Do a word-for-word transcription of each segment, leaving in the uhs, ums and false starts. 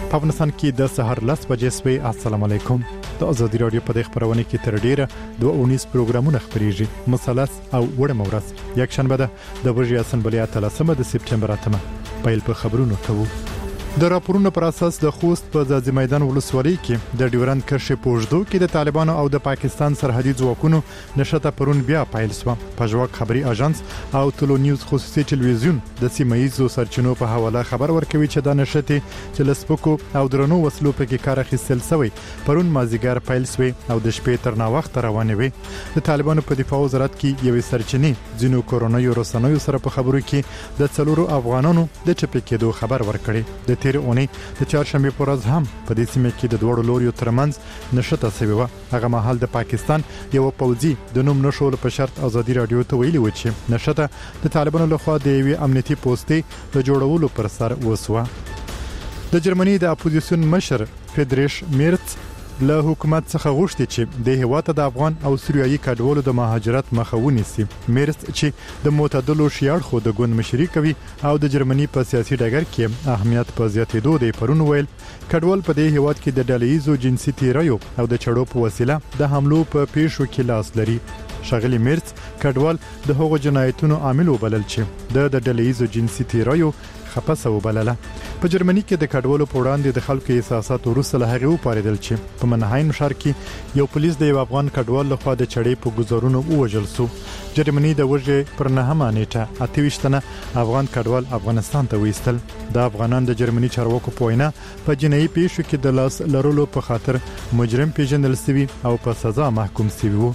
په افغانستان کې د سحر لس بجې سوي. السلام علیکم. د ازادي رادیو په دغه خبرونه کې تر ډیره دوه اونیس پروګرامونه خبريږي. مثلث او وړه مورس یک شنبه ده د ورځې اسمبلی اتلسمه د سپټمبر اتمه. پیل په خبرونو کوو. د راپورونو پر اساس د خوست په ځاځي میدان ولسوالۍ کې د ډیورند کرښې پوجدو کې د طالبانو او د پاکستان سرحدي ځواکونو نشته پرون بیا پیل شو. پژواک خبري اژانس او ټولو نیوز خصوصي ټلویزیون د سیمایي سرچینو په حواله خبر ورکوي چې د نشته چې لسپکو او درنو وسلو په کې کار اخیستل شوی پرون مازیګر پیل شوی او د شپې تر نا وخت روانه وي. د طالبانو په دفاع وزارت کې یو سرچینی ځینو کورونا رسنیو سره په خبرو کې د څلورو افغانانو د چپی کېدو خبر ورکړي. د تیر اونۍ د چهارشنبه پر ورځ هم په دې سیمه کې د دوړو لوريو ترمنځ نشته سوي و. هغه مهال د پاکستان یو پوځي د نوم نشول په شرط ازادي رادیو ته ویلي و چې نشته د طالبانو لخوا د یوې امنیتي پوسټې د جوړولو پر سر وسوه. د جرمني د اپوزیسیون مشر فریدریش میرتس له حکومت څخه غوښتي چې د هیواد د افغان او سوریایي کډوالو د مهاجرت مخه ونیسي. میرتس چې د معتدلو شیاړ خو د ګوند مشري کوي او د جرمني په سیاسي ډګر کې اهمیت په زیاتېدو دی پرون ویل کډوال په دې هیواد کې د ډلهیزو جنسي تیریو او د چړو په وسیله د حملو په پیښو کې لاس لري. شغلی میرتس کډوال د هغو جنایتونو عامل وبلل چې د ډلهیزو جنسي تیریو خپسه وبلله. په جرمني کې د کډوالو په وړاندې د خلکو احساسات ورسره له هغه وپاریدل چې په منهایم ښار کې یو پولیس د یو افغان کډوال لخوا د چړې په گزارونو ووژل شو. جرمني د ورځې پر نهمه نیټه اته ویشتنه افغان کډوال افغانستان ته وېستل. د افغانان د جرمني چارواکو په وینا په جنایي پیښو کې د لاس لرلو په خاطر مجرم پیژندل شوی او په سزا محکوم شوی وو.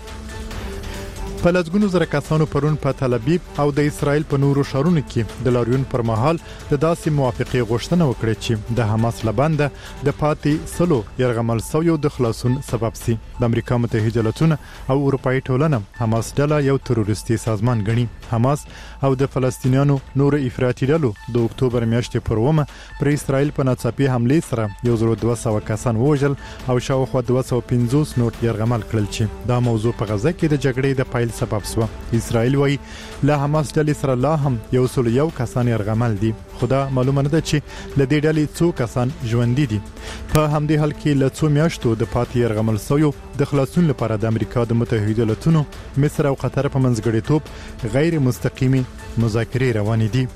په لږونو زره کسانو پرون په تل ابیب او د اسرایل په نورو شهرونو کې د لاریون پر مهال د داسې موافقه غوښتنه وکړه چې د حماس لبنده د پاتې سلو يرغمل سویو د خلاصون سبب سي. د امریکا متحده ایالاتونه او اروپאי ټولنه حماس ډله یو تروریستي سازمان ګڼي. حماس او د فلسطینیانو نور افراطي ډلو د اکتوبر میاشتې پر ومه پر اسرایل په ناڅاپي حمله سره یو زر دوه سوه کسان وژل او شاوخوا دوه سوه پنځوس نور يرغمل کړل چې دا موضوع په غزه کې د جګړې د پایل سبب سو. اسرائیل وای له حماس ډلې سره لا هم یو سل یو کسان يرغمل دي. خدا معلومه نه ده چې ل دې ډلې څو کسان ژوند دي. په همدې حال کې له څو میاشتو د پاتې يرغمل سویو د خلاصون لپاره د امریکا د متحده ایالاتونو مصر او قطر په منځګړیتوب غیر مستقیمي مذاکرې روانې دي.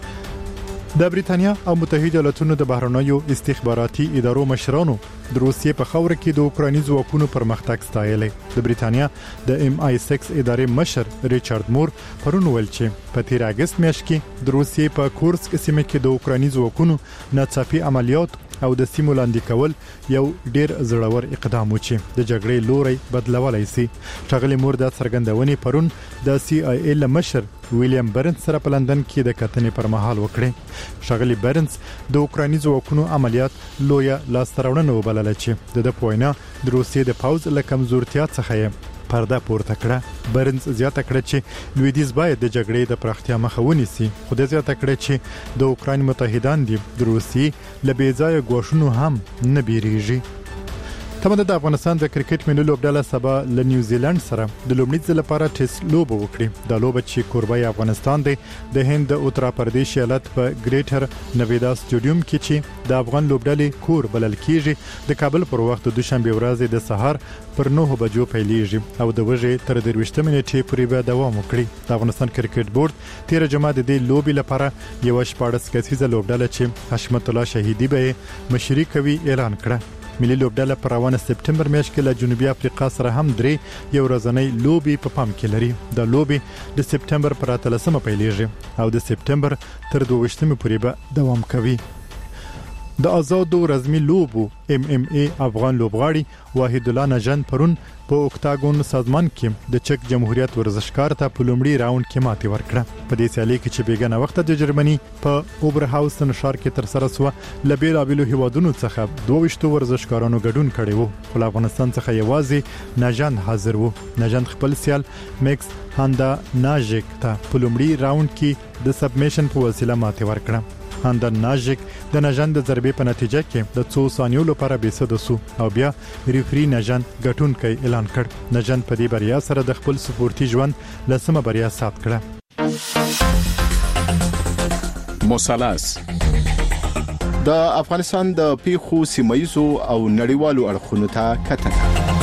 د بریتانیا او متحده ایالاتونو د بهرنیو استخباراتي ادارو مشرانو د روسیې په خاور کې د اوکراني ځواکونو پرمختګ ستایلې. د بریتانیا د ام آی سکس ادارې مشر ریچارډ مور پرون ویل چې په تیر اگست میاشت کې د روسیې په کورسک سیمه کې د اوکراني ځواکونو ناڅاپي عملیات او د سیمو لاندې کول یو ډیر زړور اقدام و چې د جګړې لوري بدلولای شي. شغلی مور د څرګندونې پرون د سی آی ای ل مشر ویلیام برنز سره په لندن کې د کتنې پر مهال وکړي. شغلی برنز د اوکراني ځواکونو عملیات لویه لاستراوړنه وبلله چې د پوینا د روسیې د پاوز له کمزورتیا څخه پرده پورته کړه. برنز زیاته کړه چې لویدیز باید د جګړې د پراختیا مخه ونیسي. خو د زیاته کړه چې د اوکران متحدان دي د روسیې له بیځایه غوښنو هم نه بیریږي. تمه د افغانستان د کرکټ ملي لوبډله سبا له نیوزیلند سره د لومړي ځل لپاره ټیسټ لوبه وکړي. د لوبه چې کوربای افغانستان دی د هند د اترا پردیش ایالت په ګریټر نویدا سټیډیوم کې چې د افغان لوبډلې کور بلل کیږي د کابل پر وخت د دوشنبه ورځ د سهار پر نهه بجو پیلیږي او د ورځې تر درویشتمه نیټې پورې به دوام وکړي. د افغانستان کرکټ بورډ تیر جمعه د دې لوبي لپاره یو شپږ کسیزه لوبډله چې حشمت الله شهیدی به مشري کوي اعلان کړه. ملي لوبډله پر روانه سپټمبر میاشت کې له جنوبي افریقا سره هم درې یو ورځنۍ لوبي په پام کې لري. د لوبي د سپټمبر پر اتلسمه پیلیږي او د سپټمبر تر دوه ویشتمه پورې به دوام کوي. د آزادو رزمي لوبو ام ام ای افغان لوبغاړي واحد الله نجان پرون په اوکتاګون سازمان کې د چک جمهوریت ورزشکار ته په لومړي راوند کې ماتې ورکړه. په دې سیالي کې چې بیګنه وخت د جرمني په اوبرهاوسن ښار کې تر سره سو لبیلابلو هیوادونو څخه دوه ویشت ورزشکارانو ګډون کړي وو. خو افغانستان څخه یوازې نجان حاضر وو. نجان خپل سیال میکس هاندا ناژیک ته په لومړي راوند کې د سبمیشن په وسیله ماتې ورکړه. هاندا ناژیک د نجان د ضربې په نتیجه کې د څو ثانیو لپاره بېسده سو او بیا ریفری نجان ګټونکی اعلان کړ. نجان په دې بریا سره د خپل سپورتي ژوند لسمه بریا ثبت کړه. مثلث د افغانستان د پیښو سیمایي او نړیوالو اړخونو ته کتنه.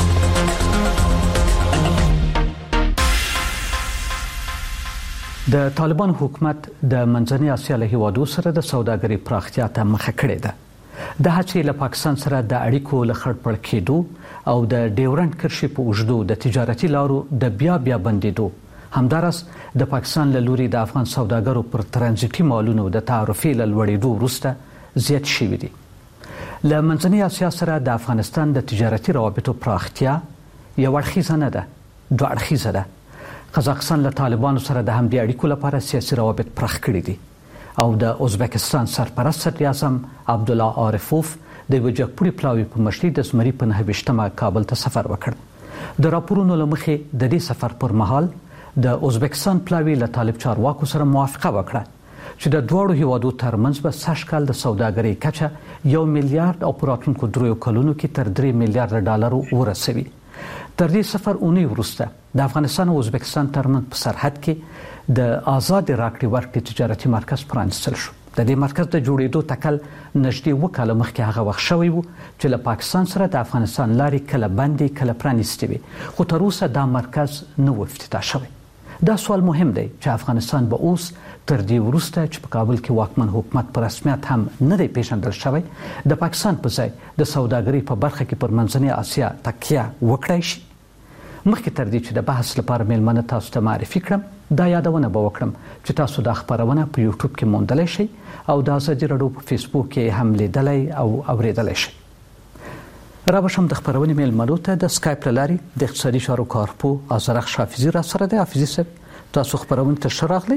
د طالبان حکومت د منځنۍ اسیا له هیوادو سره د سوداګرۍ پراختیا ته مخه کړې ده. د هڅې له پاکستان سره د اړیکو له خړ پړ کېدو او د ډیورنډ کرښې په اوږدو د تجارتي لارو د بیا بیا بندېدو همدارس د پاکستان له لوري د افغان سوداګرو پر ترانزیتي مالونو د تعرفې له لوړېدو وروسته زیات شوي دي. له منځنۍ اسیا سره د افغانستان د تجارتي روابطو پراختیا یو اړخیزه نه ده، دوه اړخیزه ده. قزاقستان له طالبانو سره د همدې اړیکو لپاره سیاسي روابط پراخ کړي دي او د ازبکستان سرپرست صدر اعظم عبدالله عارفوف د یوه جګپوړي پلاوي په مشرۍ د زمري په نهه ویشتمه کابل ته سفر وکړ. د راپورونو له مخې د دې سفر پر مهال د ازبکستان پلاوي له طالب چارواکو سره موافقه وکړه چې د دواړو هیوادو ترمنځ به سږ کال د سوداګرۍ کچه یو میلیارډ او په راتلونکو دریو کلونو کې تر درې میلیارډ ډالرو ورسوي. تر دې سفر اونۍ وروسته د افغانستان او ازبکستان ترمنځ په سرحد کې د آزاد راکړې ورکړې تجارتي مرکز پرانیستل شو. د دې مرکز د جوړېدو تکل نږدې اوه کاله مخکې هغه وخت شوی و چې له پاکستان سره د افغانستان لارې کله بندې کله پرانیستې وې، خو تر اوسه دا مرکز نه و افتتاح شوی. دا سوال مهم دی چې افغانستان به اوس تر دې وروسته چې په کابل کې واکمن حکومت په رسمیت هم نه دی پیژندل شوی د پاکستان په ځای د سوداګرۍ په برخه کې پر منځنۍ اسیا تکیه وکړای شي. مخکې تر دې چې د بحث لپاره میلمنه تاسو ته معرفي کړم دا یادونه به وکړم چې تاسو دا خبرونه په یوټیوب کې موندلی شئ او د ازادي راډیو په فیسبوک کې هم لیدلی او اوریدلی شئ. را بشم د خبرونې میلمنو ته د سکایپ له لارې د اقتصادي چارو کارپوه آذرخش حافظي را سره دی. حافظي صاحب تاسو خبرونې ته ښه راغلی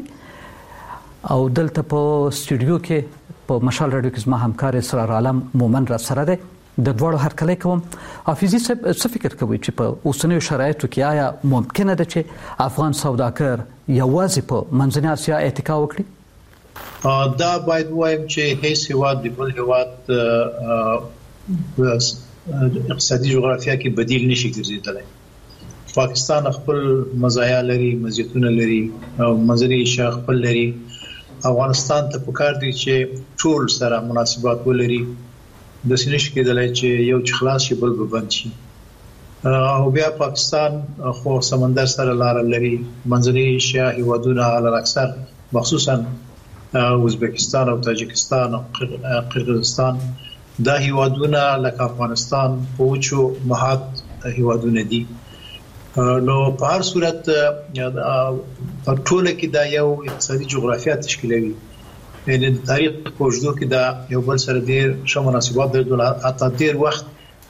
او دلته په سټوډیو کې په مشال راډیو کې زما همکار اسرار عالم مومن را سره دی. د دواړو هرکلی کوم. حافظي صاحب څه فکر کوئ چې په اوسنیو شرایطو کې آیا ممکنه ده چې افغان سوداګر یوازې په منځنۍ اسیا اتکا وکړي؟ دا باید وایم چې هیڅ هیواد د بل هیواد اقتصادي جغرافیه کې بدیل نشي ګرځیدلی. پاکستان خپل مزایا لري، مزیتونه لري او منځنۍ اسیا خپل لري. افغانستان ته پکار دی چې ټول سره مناسبات ولري، د سینش کېدلای چې یو چې خلاص شي بل به بند شي. او بیا پاکستان خو سمندر سره لار لري. منځنۍ اسیا هیوادونه علل اکثر مخصوصا ازبکستان او تاجکستان او قرغیزستان دا هیوادونه لکه افغانستان په وچو محاط هیوادونه دي. نو په هر صورت په ټوله کې دا یو اقتصادي جغرافیه تشکیلوي. یعنی د تاریخ په اوږدو کې دا یو بل سره ډېر ښه مناسبات درلودل. حتی ډېر وخت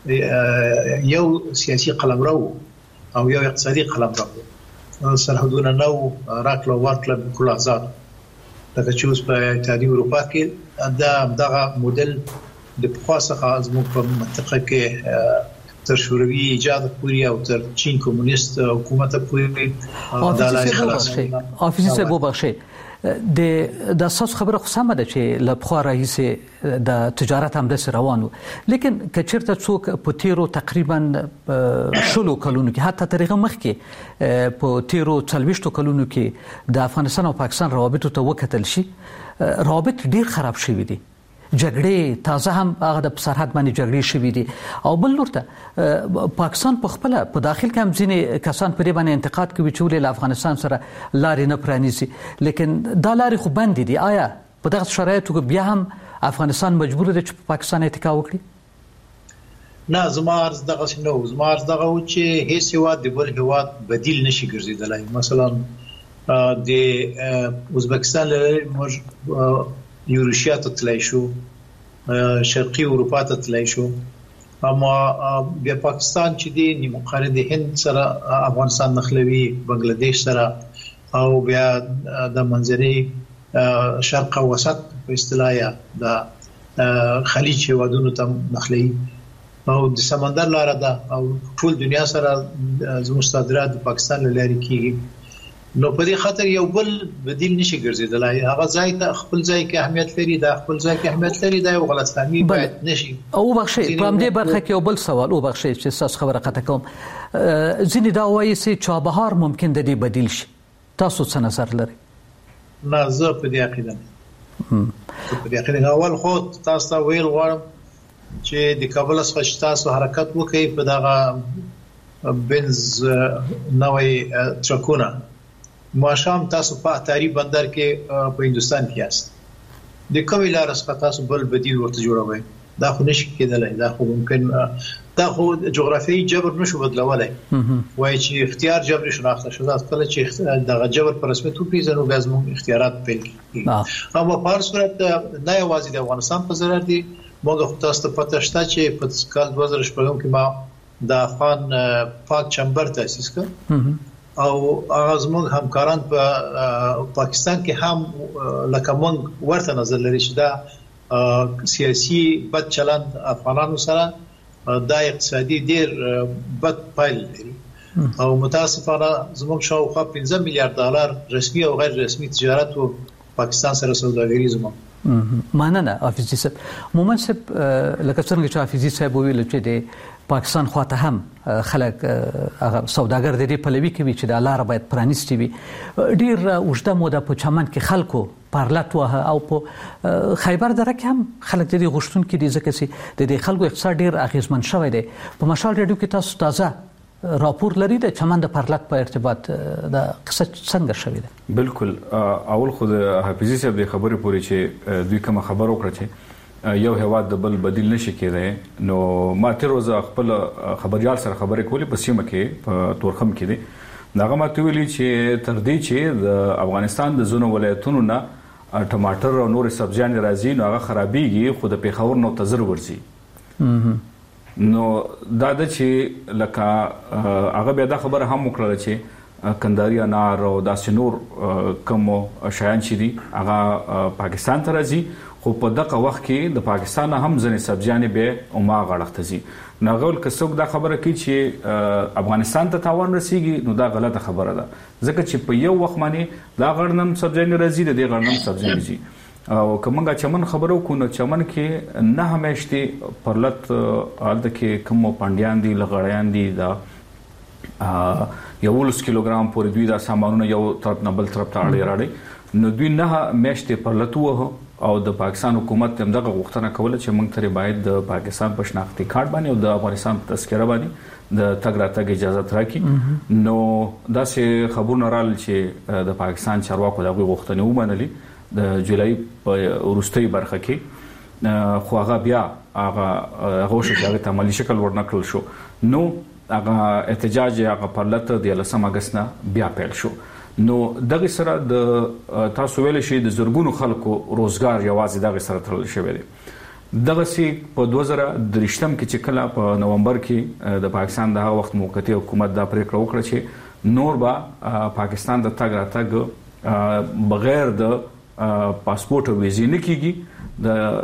یو سیاسي قلمرو او یو اقتصادي قلمرو، سرحدونه نو راکړه ورکړه بكل آزاد. لکه چې اوس په اتحادیه اروپا کې دا دغه موډل د پخوا څخه زموږ په منطقه کې تر شوروي ایجاد پورې او تر چین کمونیست حکومت پورې دا لارې خلاص شوه. حافظي صاحب وبخښئ، د د اساس خبره خو سمه ده چې له پخوا راهیسې د تجارت همداسې روان و، لیکن که چېرته څوک په تیرو تقریبا شلو کلونو کې حتی تر هغه مخکې په تیرو څلوېښتو کلونو کې د افغانستان او پاکستان روابطو ته وکتل شي، روابط ډېر خراب شوي دي. جګړې تازه هم هغه د سرحد باندې جګړې شوي دي او بل لور ته پاکستان په خپله په داخل کې هم ځینې کسان په دې باندې انتقاد کوي چې ولې له افغانستان سره لارې نه پرانیزي، لیکن دا لارې خو بندې دي. آیا په دغه شرایطو کې بیا هم افغانستان مجبور دی چې په پاکستان اتکا وکړي؟ نه، زما عرض دغه نه و. زما عرض دغه و چې هیڅ هیواد د بل هیواد بدیل نشي ګرځېدلی. مثلا د ازبکستان له موږ یوروشیا ته تللی شو، شرقي اروپا ته تللی شو، اما بیا پاکستان چې دی نیمه د هند سره افغانستان نښلوي، بنگلاديش سره او بیا د منځني شرق او وسط په اصطلاح د خلیج هیوادونو ته نښلوي او د سمندر لاره ده او ټول دنیا سره زموږ صادرات د پاکستان له لارې کیږي. نو په دې خاطر یو بل بدیل نشي ګرځیدلای. هغه ځای ته خپل ځای کې اهمیت لري، دا خپل ځای کې اهمیت لري، دا یو غلطفهمي باید نشي. او بخښئ په همدې برخه کې یو بل سوال، او بخښئ چې تاسو خبره قطع کوم، ځینې دا وایي چې چابهار ممکن د دې بدیل شي، تاسو څه نظر لرئ؟ نه، زه په دې عقیده نه. په دې اول خو تاسو ته ویل غواړم چې د کابل څخه تاسو حرکت وکړئ په دغه بنز نوې ټرکونه ماشام تاسو په اتاری بندر کې په هندستان کې یاست د کومې لارې څخه تاسو بل بدیل ورته جوړوي دا خو نشي کېدلی دا خو ممکن دا خو جغرافیایي جبر نشو بدلولای وای چې اختیار جبر شناخته شوه کله چې دغه جبر په رسمیت وپیژنو بیا زموږ اختیارات پیل کیږي اما په هر صورت نه یوازې د افغانستان په ضرر دي موږ خو تاسو ته پته شته چې په کال دوه زره شپږم کې ما د افغان پاک چمبر تاسیس کړ او هغه زموږ همکاران په پاکستان کې هم لکه موږ ورته نظر لري چې دا سیاسي بد چلند افغانانو سره دا اقتصادي ډیر بد پایل لري او متاسفانه زموږ شاوخوا پنځه میلیارډ ډالر رسمي او غیر رسمي تجارت وو پاکستان سره سوداګري زموږ مننه حافظي صاحب مومن صاحب لکه څنګه چې حافظي صاحب ویل چې د پاکستان خواته هم خلک هغه سوداګر د دې پلوي کوي چې د لار باید پرانیستي وي ډیر اوږده موده په چمن کې خلکو پارلات وه او په خیبر دره کې هم خلک د دې غوښتونکي دي ځکه چې د دې خلکو اقتصاد ډیر اغیزمن شوی دی په مشال ریډیو کې تاسو تازه راپور لري د چمن د پارلات په ارتباط د قصه څنګه شوی دی بالکل اول خو د حافظي صاحب د خبرې پوری چې دوی کوم خبر وکړه چې یو هواد د بل بدیل نشي کېدای نو ما تر اوسه خپل خبريال سره خبرې کولې په سیمه کې په تورخم کې دي داغه ماته ویلي چې تر دې چې د افغانستان د زونو ولایتونو نه ټماټر او نور سبزیان راځي نو هغه خرابېږي خو د پیښور نو تزر ورسي نو دا د چې لکه هغه بیا دا خبره هم وکړه چې کندهاري انار او داسې نور کوم شیان چې دي هغه پاکستان ته راځي خو په دغه وخت کې د پاکستان هم ځنې سبزیان به اوما غړښت دي نغول کڅوګ دا خبره کوي چې افغانستان ته تاوان رسیږي نو دا غلطه خبره ده ځکه چې په یو وخت باندې دا غړنم سبزیان راځي د دې غړنم سبزیان راځي او کومه چمن خبرو کو نو چمن کې نه همیشته پرلط الته کې کوم پاندیان دي لغړیان دي دا یو لس کیلوګرام پورې دوی دا سامانونه یو طرف نه بل طرف ته اړې راړي نو دوی نه همیشته پرلط وو او د پاکستان حکومت هم دغه غوښتنه کوله چې موږ ته باید د پاکستان په شناختی کارت باندې او د افغانستان په تذکره باندې د تګ راتګ اجازه راکړي نو دا چې خبرونه رال چې د پاکستان چارواکو دغه غوښتنه ومنلي د جولای په وروستۍ برخه کې خو هغه بیا هغه هغه شو چې عملی شکل ورنکړل شو نو هغه احتجاج هغه پرلط د لسم اگست نه بیا پیل شو نو دغه سره د تاسو ویل شي د زرګونو خلکو روزګار یوازې دغه سره تړل شوی دی دغه سي په دوه زره درشتم کې چې کله په نومبر کې د پاکستان د هغه وخت موقتی حکومت دا پریکړه وکړه چې نور به پاکستان د تګ راتګ بغیر د پاسپورت او ویزې نه کیږي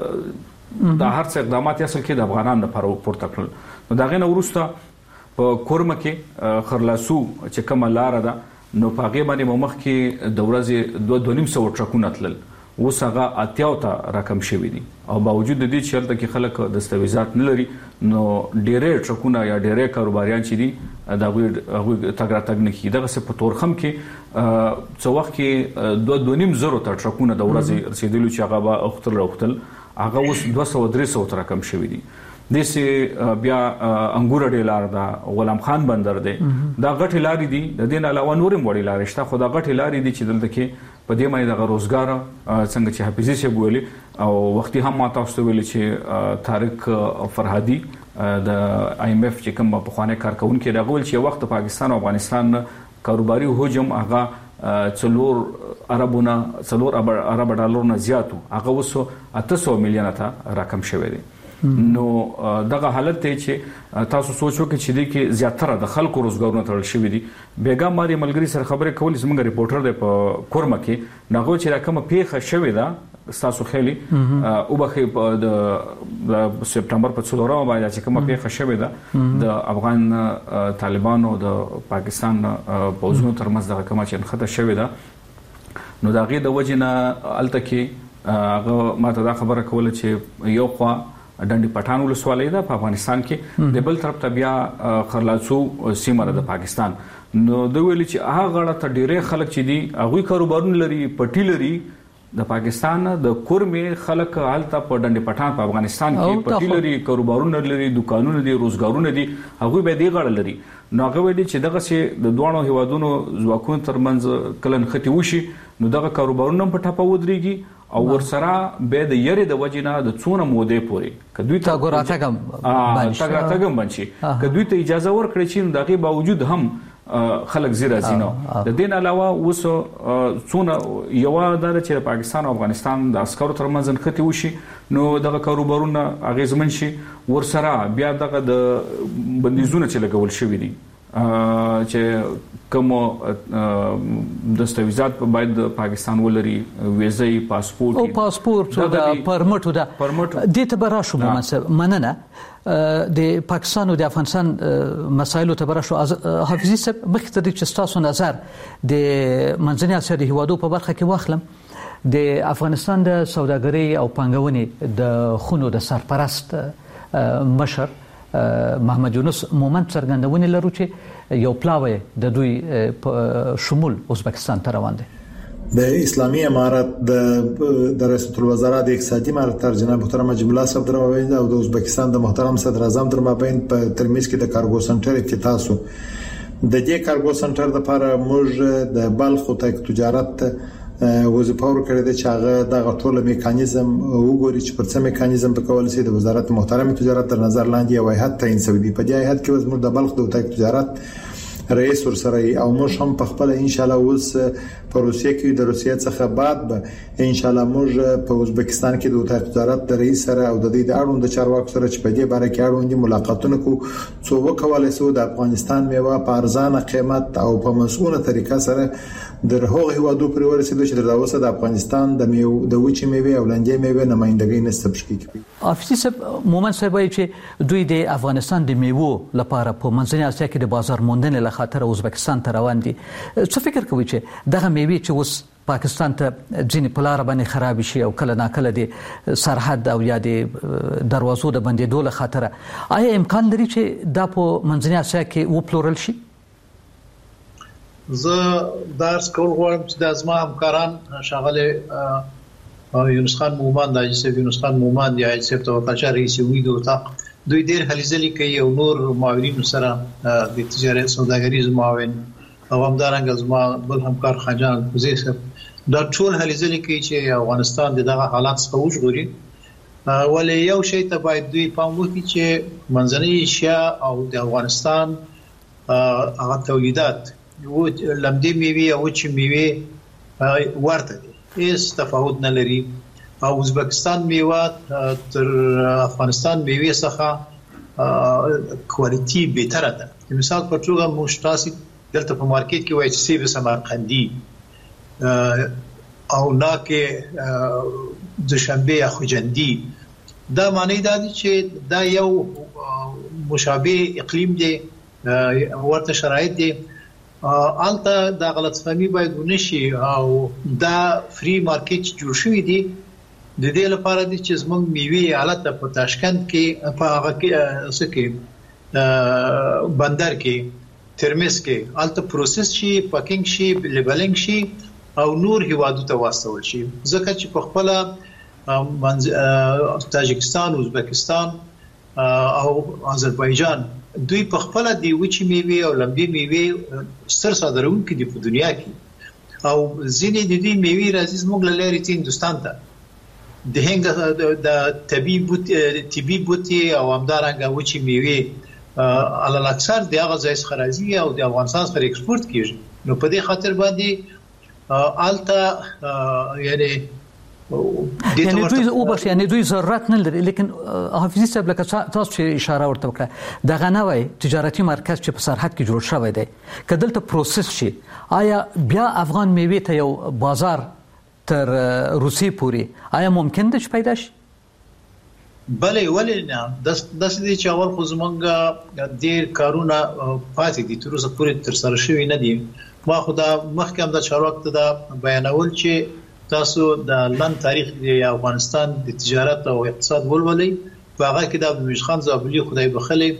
د د هر څه اقدامات اصل کې د افغانانو لپاره پورته کړل نو دا غنه ورسته په کورمه کې خرلاسو چې کومه لار ده نو پاګې باندې مخ کې د ورځې دوه دوه نیم سو ټرکونه تلل اوس هغه اتیاو ته رقم شوی دي او باوجود د دې چې هلته کې خلک دستاویزات نه لري نو ډېرې ټرکونه یا ډېرې کاروباریان چې دي دا هغه تګ راتګ نه کیږي دغه په تورخم کې څو وخت کې دوه دوه نیم زره ته ټرکونه د ورځې رسیدلو چې هغه به اختل راوختل هغه اوس دوه سوه درې سوه ته رقم شوی دي د سي بیا انګور ډیلار دا غلام خان بندر دی دا غټي لاري دي د دین علاوه نورم وړي لارې شته خو دا غټي لاري دي چې دلته کې په دې باندې د روزګار څنګه چې حافظي شه ویلي او وختي هم ما تاسو ویلي چې طارق فرهادي د آی ایم اف چې کوم په خوانه کارکونکو راغول چې وخت پاکستان او افغانستان کاروباري هجوم هغه څلور عربونه څلور عرب ډالر نه زیاتو هغه وسو اته سوه میلیونه ته رقم شوی دی نو دغه حالت ته چې تاسو سوچو کې چې د کې زیاتره د خلکو روزګارونه تړل شوی دي بیګا ماري ملګری سره خبرې کولې زموږ ریپورټر دی په کورمه کې نغو چې کومه پیښه شوې ده تاسو خېلي او بخې د سپټمبر په څلورمه باندې چې کومه پیښه شوې ده د افغان طالبانو د پاکستان پوځونو ترمنځ دغه کومه چې خطر شوې ده نو دغه د وجنه الته کې هغه ماته دا خبره کوله چې یو خوا ډنډي پټان ولسوالۍ ده په افغانستان کې د بل طرف ته بیا خرلاسو سیمه ده د پاکستان نو دوی ویل چې هغه غړه ته ډېرې خلک چې دي هغه کاروبارونه لري پټی لري د پاکستان د کورمې خلک حالت په ډنډ پټان په افغانستان کې پټی لري، کاروبارونه لري، دکانونه دي، روزګارونه دي، هغه به دی غړ لري. نو هغه ویلي چې دغه سي د دوه هیوادونو ځواکونو ترمنځ کلن ختی وشي نو دغه کاروبارونه په ټاپه ودرېږي او ورسره به د یری د وجنه د څونه مودې پورې کدوې ته ګوراتګم باندې تاګاتګم باندې کدوې ته اجازه ورکړي چې دغه باوجود هم خلک زیرا زینو. د دین علاوه اوس څونه یو د چې پاکستان او افغانستان د عسکرو ترمنځ ختی وشي نو دغه کاروبارونه اغیزمن شي، ورسره بیا دغه د بندیزونه چې لګول شوی دي چې کوم دستاویزات په باید پاکستان ولري، ویزې، پاسپورت او پاسپورت او د پرمټ د دې ته براشو مناسب مننه د پاکستان او د افغانستان مسایلو ته براشو. حافظي صاحب مخکې د چې تاسو نظر د منځنۍ اسیا د هیوادو په برخه کې واخلم، د افغانستان د سوداګرۍ او پانګونې د خونو د سرپرست مشر محمد یونس مومند څرګندونه لرو چې یو پلاوی د دوی شمول ازبکستان ته روان دي. د اسلامي امارات د رئیس الوزرا د اقتصادي امارت جناب محترم جمله صاحب دروازه او د ازبکستان د محترم صدر اعظم در مابین په ترمذ کې د کارګو سنټر افتتاح شو. د دې کارګو سنټر لپاره موږ د بلخ او تجارت وظیفه ورکړې ده چې هغه د ټول میکانیزم وګوري چې پر څه میکانیزم په کول سي د وزارت محترم تجارت تر نظر لاندې یو هیئت تعین شوی دی. په دې هیئت کې وزمر د بلخ د تجارت رئیس ورسره او موږ هم په خپل ان شاء الله اوس په روسیه کې د روسیه څخه بعد به ان شاء الله موږ په ازبکستان کې د تجارت د رئیس سره او د دې د اړوند چارواکو سره چې په دې باره کې اړوند ملاقاتونه کو څو وکولای سو د افغانستان میوه په ارزانه قیمت او په مسؤله طریقه سره د هغه هیوادو پر ورسېدو چې د اوسه د افغانستان د میوه د وچې میوه او لنجې میوه نمائندګۍ نسب شي. افیسی صاحب مومن صاحب وایي چې دوی د افغانستان د میوه لپاره په منځنۍ اسیا کې د بازار موندنې له خاطر ازبکستان ته روان دي. څه فکر کوي چې دغه میوه چې اوس پاکستان ته ځینې په لار باندې خراب شي او کله ناکله د سرحد او یا د دروازو د بندېدو له خاطر آیا امکان لري چې دا په منځنۍ اسیا کې وپلورل شي؟ زه درس کول غواړم چې د ازما همکاران شاغله یونس خان مومند، د حاجي یونس خان مومند یا حاجي توکل رئیس وی د وطاق دوی ډېر هلې کوي او نور معاونین سره د تجارت سوداګریز معاون او همدارنګه زما بل همکار خاجان کوزي صاحب دا ټول هلې کوي چې افغانستان دغه حالات څخه وژغوري. ولې یو شی ته باید دوی پام وکړي چې منځنۍ اسیا او د افغانستان هغه تولیدات و لمدې میوه او چې میوه ورته دي، هیڅ تفاوت نه لري. او ازبکستان میوه تر افغانستان میوه څخه کوالټي بهتره ده. مثال په توګه مشتاسي دلته په مارکیټ کې وایي چې سیب سمرقندي او ناکه دوشنبه یا خوجندي، دا معنی دا دي چې دا یو مشابه اقلیم دی، ورته شرایط دي. آلته دا غلط فهمي باید ونشي او دا فری مارکیټ جوړ شوی دی د دې لپاره چې زموږ میوه حالت په تاشکند کې په هغه کې سکه بندر کې ترمذ کې آلته پروسس شي، پاکینګ شي، لیبلینګ شي او نور هیوادو ته واستول شي. ځکه چې په خپل تاجکستان، ازبکستان او آذربایجان دوی په خپل دی وچې میوه او لمبي میوه ستر صادرونکي دي په دنیا کې او ځینې د دې میوه راځي زموږ له لارې چې هندستان ته د هند د طبي بوت طبي بوتي او همدارنګه وچې میوه علل اکثر د هغه ځای څخه راځي او د افغانستان څخه ایکسپورت کیږي. نو په دې خاطر باندې آلته یعنی یعنی دوی او بس یعنی دوی ضرورت نه لري. لیکن حافظي صاحب لکه تاسو چې اشاره ورته وکړه دغه نوې تجارتي مرکز چې په سرحد کې جوړ شوی دی کدلته پروسس شي، آیا بیا افغان میوه ته یو بازار تر روسي پوري آیا ممکن ده چې پیدا شي؟ بله ولې نه، د دې چې اول خو زمونږ ډېر کارونه پاتې دي تر اوسه پورې تر سره شوي نه دي. ما خو دا مخکې هم د چارواکو ته دا بیانول چې تاسو د لن تاریخ د افغانستان د تجارت او اقتصاد ولولئ، په هغه کې د عبدالمجید خان زابلي خدای بخلي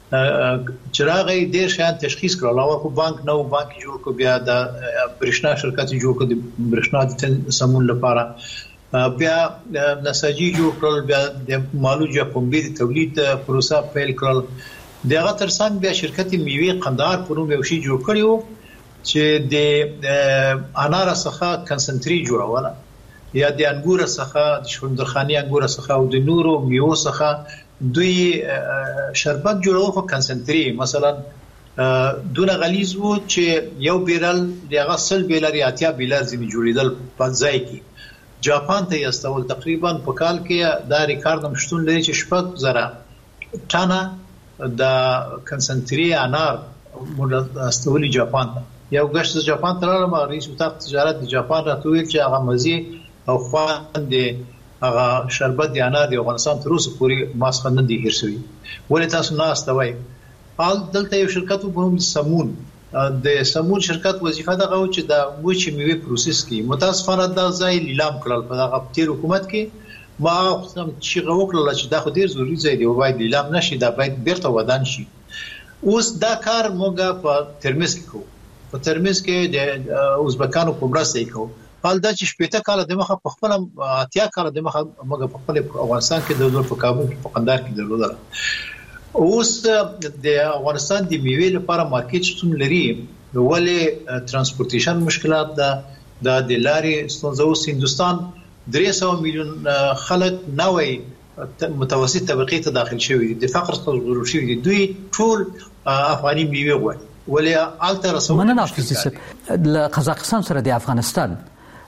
چراغې ډېر شان تشخیص کړل او خو بانک نو بانک جوړ کو بیا د برښنا شرکت جوړ کو د برښنا د سمون لپاره بیا نساجي جوړ کړل بیا د مالو یا پنبې د تولید پروسه پیل کړل دغه ترڅنګ بیا شرکت میوه قندهار په نوم یو شی جوړ کړیو چې د انار څخه کنسنټری جوړوله یا د انګور څخه د شوندرخاني انګور څخه او د نورو میوه څخه دوی شربت جوړو خو کنسنټری مثلا دونه غلیظ وو چې یو بیرل دغه سل بیلر یا اتیا بیلر ځینې جوړیدل په ځای کې جاپان ته یستول تقریبا په کال کې دا ریکارډ مشتون لري چې شپږ زره ټانه د کنسنټری انار موږ استولي جاپان ته یو غشت جاپان ته راغلم رئیس وزارت تجارت د جاپان راټول چې هغه مزي او خواند هغه شربت دی انار دی افغانستان تر اوسه پورې ماسخه نه دی هیر شوی ولې تاسو نه استوي حال دلته یو شرکت په نوم سمون د سمون شرکت وظیفه دغه چې د موچ میوه پروسس کی متاسفانه دا ځای لیلام کړل په دغه تیر حکومت کې ما هم چې غوښتل چې دا خو ډیر ضروری ځای دی او باید لیلام نشي دا باید بیرته ودان شي اوس دا کار موږ په ترمذ کې کوو په ترمذ کې د ازبکانو په مرسته کوو حال دا چې شپږ کال د مخه په خپل اتیا کال د مخه موږ په خپل افغانستان کې د دولت په کابل کې په قندهار کې درلودل اوس د افغانستان د میوې لپاره مارکیټ شتون لري ولې ترانسپورتیشن مشکلات ده د لارې ستونزه اوس هندستان درې سوه میلیون خلک نوې متوسط طبقه ته داخل شوی دي د فقر څخه ضرور شوی دي دوی ټول افغاني میوه غواړي ولې الته رسول مننه افغانستان د قزاقستان سره د افغانستان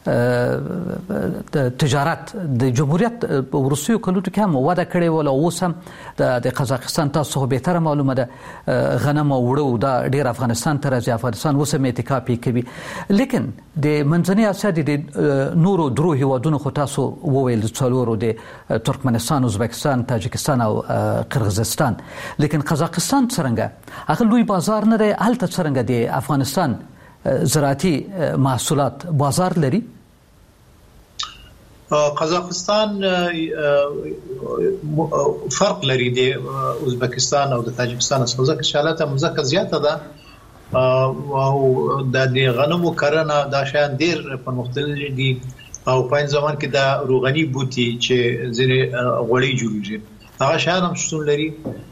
د تجارت د جمهوریت په ورسیو کلو کې هم وعده کړې ول او اوس هم د قزاقستان تاسو به تر معلومه ده غنم او وړو دا ډیر افغانستان ته راځي افغانستان اوس هم اتکا کوي لیکن د منځنۍ اسیا د نورو درو هیوادونو خو تاسو وویل څلورو د ترکمنستان ازبکستان تاجکستان او قرغیزستان لیکن قزاقستان څنګه هغه لوی بازار نه دی هلته څنګه د افغانستان زراعتي محصولات بازار لري قزاقستان فرق لري د ازبکستان او د تاجکستان څخه ځکه چې حالت مزکه زیاته ده او د غنمو کرنه دا شان ډیر پرمختللي دي او په ځوان کې د روغني بوتي چې ځینې غوړي جوړیږي هغه شان هم شتون لري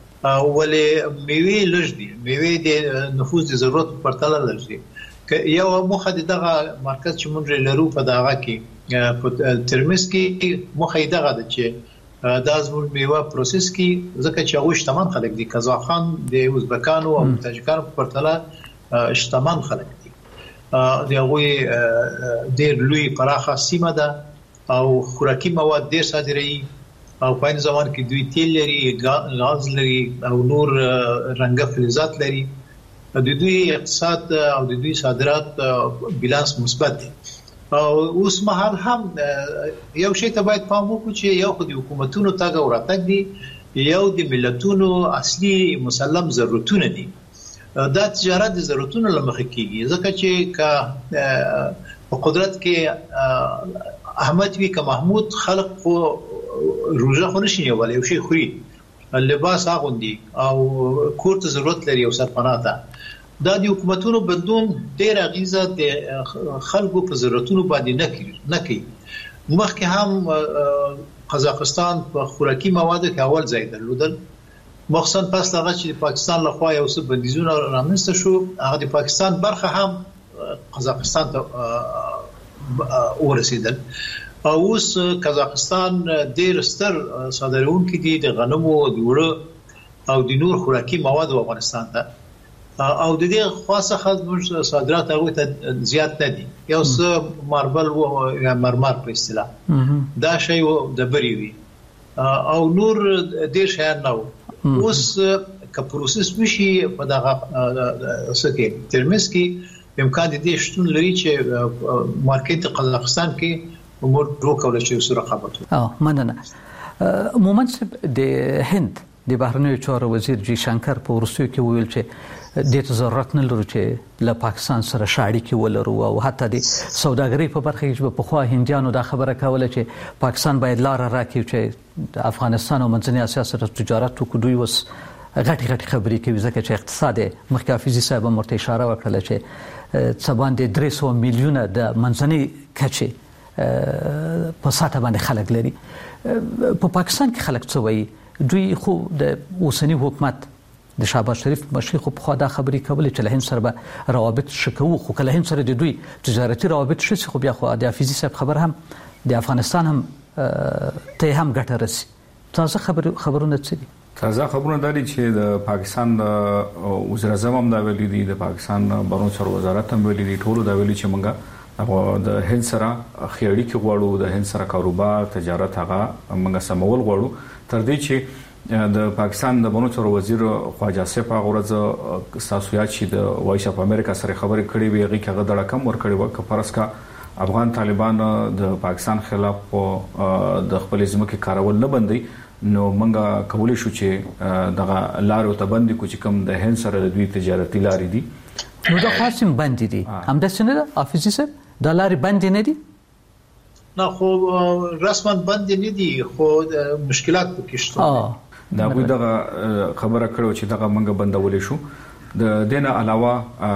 ولې میوه لږ دي میوه د نفوذ د ضرورت په پرتله لږ دي یو مخه دغه مرکز چې مونږ لرو په دغه کې په ترمذ کې مخه دغه د چې د ازمون میوه پروسس کې ځکه چې هغه شتمن خلک دي قزاقستان د ازبکانو او تاجکانو په پرتله شتمن خلک دي د هغه ډېر لوی پراخه سیمه ده او خوراکي مواد ډېر صادروي او په ځوان کې دوی تیل لري غاز لري او نور رنګه فلزات لري د دوی اقتصاد او د دوی صادرات بیلانس مثبت دي او اوس مهال هم یو شی ته باید پام وکړو چې یو خو د حکومتونو تاګ او راتګ دي یو د ملتونو اصلي مسلم ضرورتونه دي دا تجارت د ضرورتونو لمخه کیږي ځکه چې کا په قدرت کې احمد وی ک محمود خلق خو روزه خو نشي نیولای یو شی خوري لباس اغوندي او کور ته ضرورت لري او سرپناه ته دا د حکومتونو بدلون ډیر غیزه د خلکو په ضرورتونو باندې نه کوي نه کوي مخکې هم قزاقستان په خوراکي موادو کې اول ځای درلودل مخصوصا پس هغه چې پاکستان له خوا یو څه بندیزونه رامنځته شو هغه د پاکستان برخه هم قزاقستان ته ورسېدل او اوس قزاقستان ډیر ستر صادرونکي دي د غنمو او وړو او د نور خوراکي موادو افغانستان ته او د دې خاصه خدمت صادرات هغه ته زیات نه دي یو څه ماربل او مرمر په اصطلاح دا شی د بری وی او نور ډیر شیان نو اوس ک پروسس وشي په دغه سکه ترمذ کې امکان دي شتون لري چې مارکیټ قزاقستان کې امور دوکول شي سره رقابت او مننه مومنت د هند د بهرنیو چارو وزیر جی شنکر په ورسیو کې ویل چې د ضرورت نه لري چې له پاکستان سره شاړي کې ولرو او حتی د سوداګرۍ په برخه کې په خوا هندیانو دا خبره کوله چې پاکستان باید لار راکړي چې د افغانستان او منځنۍ اسیا سره تجارت وکړي دوی وس غټي غټي خبرې کوي ځکه چې اقتصاد مخکې حافظي صاحب مرته اشاره وکړه چې څه باندې درې سوه میلیونه د منځنۍ کچې په ساته باندې خلک لري. په پاکستان کې خلک څه وایي؟ دوی خو د اوسنی حکومت د شهباز شریف مشر خو په خوا دا خبرې کولې چې له هند سره به روابط شکو، خو کله هند سره د دوی تجارتي روابط شي خو بیا خو د حافظي صاحب خبر هم د افغانستان هم ته هم ګټه رسي. تاسو خبر خبرونه څه دي؟ تازه خبرونه داري چې د پاکستان وزیر اعظم هم دا ویلي دي، د پاکستان بهرنی چارو وزارت هم ویلي دي، ټول دا ویلي چې موږ د هند سره خېړی کې غواړو، د هند سره کاروبار تجارت هغه موږ سمول غواړو، تر دې چې د پاکستان د بهرنی چارو وزیر خواجه آصف هغه ورځ تاسو یاد شي د وایس اف امریکا سره خبرې کړې وي، هغه هغه د رقم ور کړی و چې پرسکا افغان طالبان د پاکستان خلاف د خپل ځمکې کارول نه بندي، نو منګه کولای شو چې دغه لارو ته باندې کو چې کوم د هند سره د دوی تجارتي لارې دي نو دا خاصم باندې دي هم د سینه افیسي سره د لارې باندې نه دي، نه خو رسما باندې نه دي، خو مشکلات پکې شته. دا غوډه خبره کړو چې دغه منګه بندولې شو. د دینه علاوه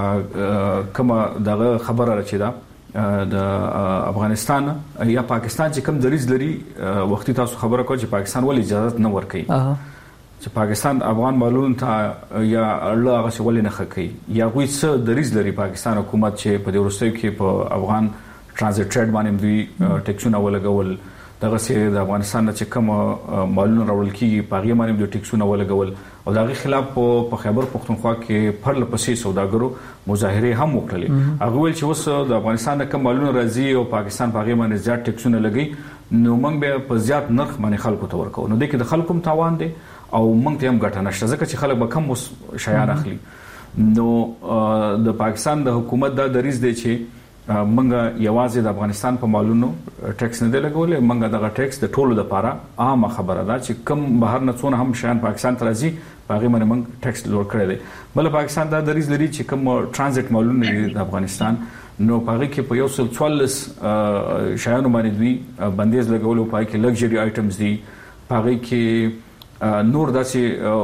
کومه دغه خبره راچې ده د افغانستان یا پاکستان چې کوم دریز لري، وختي تاسو خبره کوئ چې پاکستان ولې اجازه نه ورکوي چې پاکستان افغان مالونو ته یا الله هغه څه ولې نه خکې، یا غوي څه دریز لري پاکستان حکومت چې په دې وروستیو کې په افغان ترانزیت ټریډ باندې دوی ټیکسونه ولګول، دغه سي د افغانستان چې کوم مالونه راوړل کیږي په هغه باندې د ټیکسونه ولګول، او دغه خلاف په خیبر پختونخوا کې پرله پسې سوداګرو مظاهره هم وکړلې. هغه ویل چې اوس د افغانستان د کوم مالونه راځي او پاکستان په هغه باندې زیات ټیکسونه لګي، نو موږ به په زیات نرخ باندې خلکو ته ورکو، نو د کې د خلکو هم تاوان دي او موږ ته هم ګټه نشته ځکه چې خلک به کم شیان اخلي. نو د پاکستان د حکومت دا دریز دی چې منګه یوازې د افغانستان په مالونو ټیکس نه دی لګولې، منګه دغه ټیکس د ټولو لپاره عامه خبره ده چې کم بهر نه څونه هم شیان پاکستان ته راځي هغه باندې موږ ټیکس لوړ کړی دی. بل پاکستان دا دریز لري چې کوم ترانزیت مالونه د افغانستان نو پاره کې په یو سل څوارلس شیانو باندې دوی بندیز لګول، او پای کې لګژري آیټمز دي، پاره کې نور داسې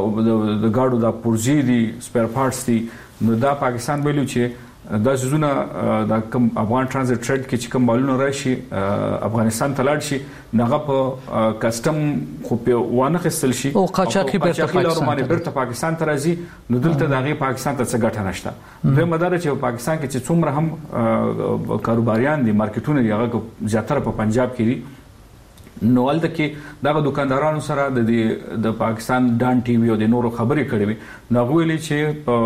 د گاډو د پرزي دي، سپیر پارټس دي. نو دا پاکستان ویلو چې دا زونه د کوم افغان ترانزیت ټریډ کې چې کوم مالونه راشي افغانستان ته لاړ شي نغه په کسٹم خو په وانه خستل شي او قاچاقي بیرته پاکستان ته راځي، نو دلته دغه پاکستان ته څه ګټه نشته. د مدار چې پاکستان کې چې څومره هم کاروباریان دي، مارکیټونه یې هغه زیاتره په پنجاب کې دي، نو ولته کې دغه دکاندارانو سره د د پاکستان ډان ټي وي او د نورو خبرې کړې وي، نو غوېلې چې په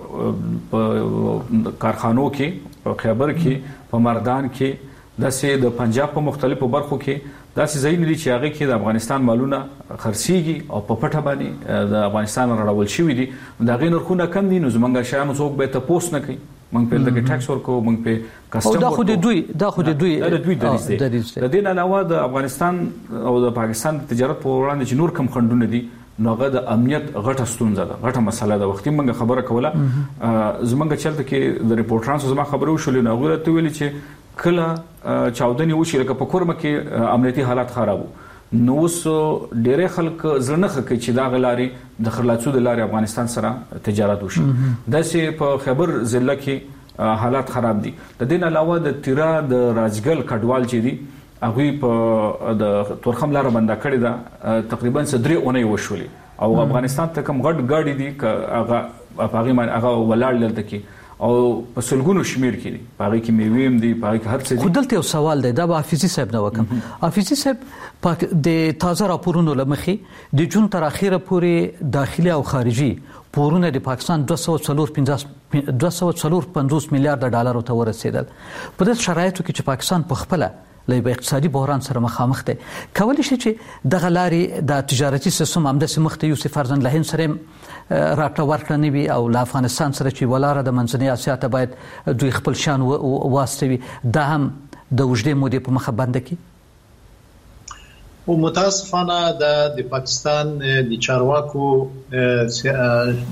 کارخانو کې په خیبر کې په مردان کې داسې د پنجاب په مختلفو برخو کې داسې ځایونه دي چې هغه کې د افغانستان مالونه خرڅيږي او په پټه باندې د افغانستان راول شوی دي، دا غي نرخونه کم دي، نو زمونږ شیانو څوک به تاسو نه کوي، موږ په دغه ټیکس ورکو، موږ په کسٹم دا خو د دوی دا خو د دوی د دوی دریز دی. د دې نه علاوه د افغانستان او د پاکستان تجارت په وړاندې چې نور کم خندونه دي، نو هغه د امنیت غټه ستونزه ده، غټه مسله ده. وختي موږ خبره کوله زمونږ چلته کې د ریپورټرانو زما خبرو شولې، نو هغه ته ویلي چې کله چاودنی وشي لکه په کورمه کې امنیتي حالات خرابو، نو اوس ډېر خلک زړه خکې چې دا غلاري د خرلاڅو د لارې افغانستان سره تجارت وشي. داسې په خیبر ضلع کې حالات خراب دي. د دې علاوه د تیرا د راجګل کډوال چې دي هغه په د تورخم لار باندې کړی دا تقریبا صدري اونۍ وشولې، او افغانستان ته کوم غټ گاډي دي هغه هغه هغه ولاړ لته کې او په سلګونو شمیر کې دي، هغه کې میویم دي، هغه کې هر څه دي. خو دلته یو سوال دی، دا به حافظي صاحب نه وکم. حافظي صاحب د تازه راپورونو لمخې د جون تر اخیره پورې داخلي او خارجي پورونه د پاکستان دوه سوه څلور پنځوس میلیارډ ډالر ته ورسېدل. په دې شرایطو کې چې پاکستان په خپل له اقتصادي بحران سره مخامخ دی، کولای شي چې د غلاري د تجارتي سیستم همداسې مخته یوسف فرزند له هند سره راټه ورکړه نوي او له افغانستان سره چې ولاره د منځنۍ اسیا ته باید دوی خپل شان واستوي، دا هم د وجدې مودې په مخه بنده کی. او متاسفانه د پاکستان د چارواکو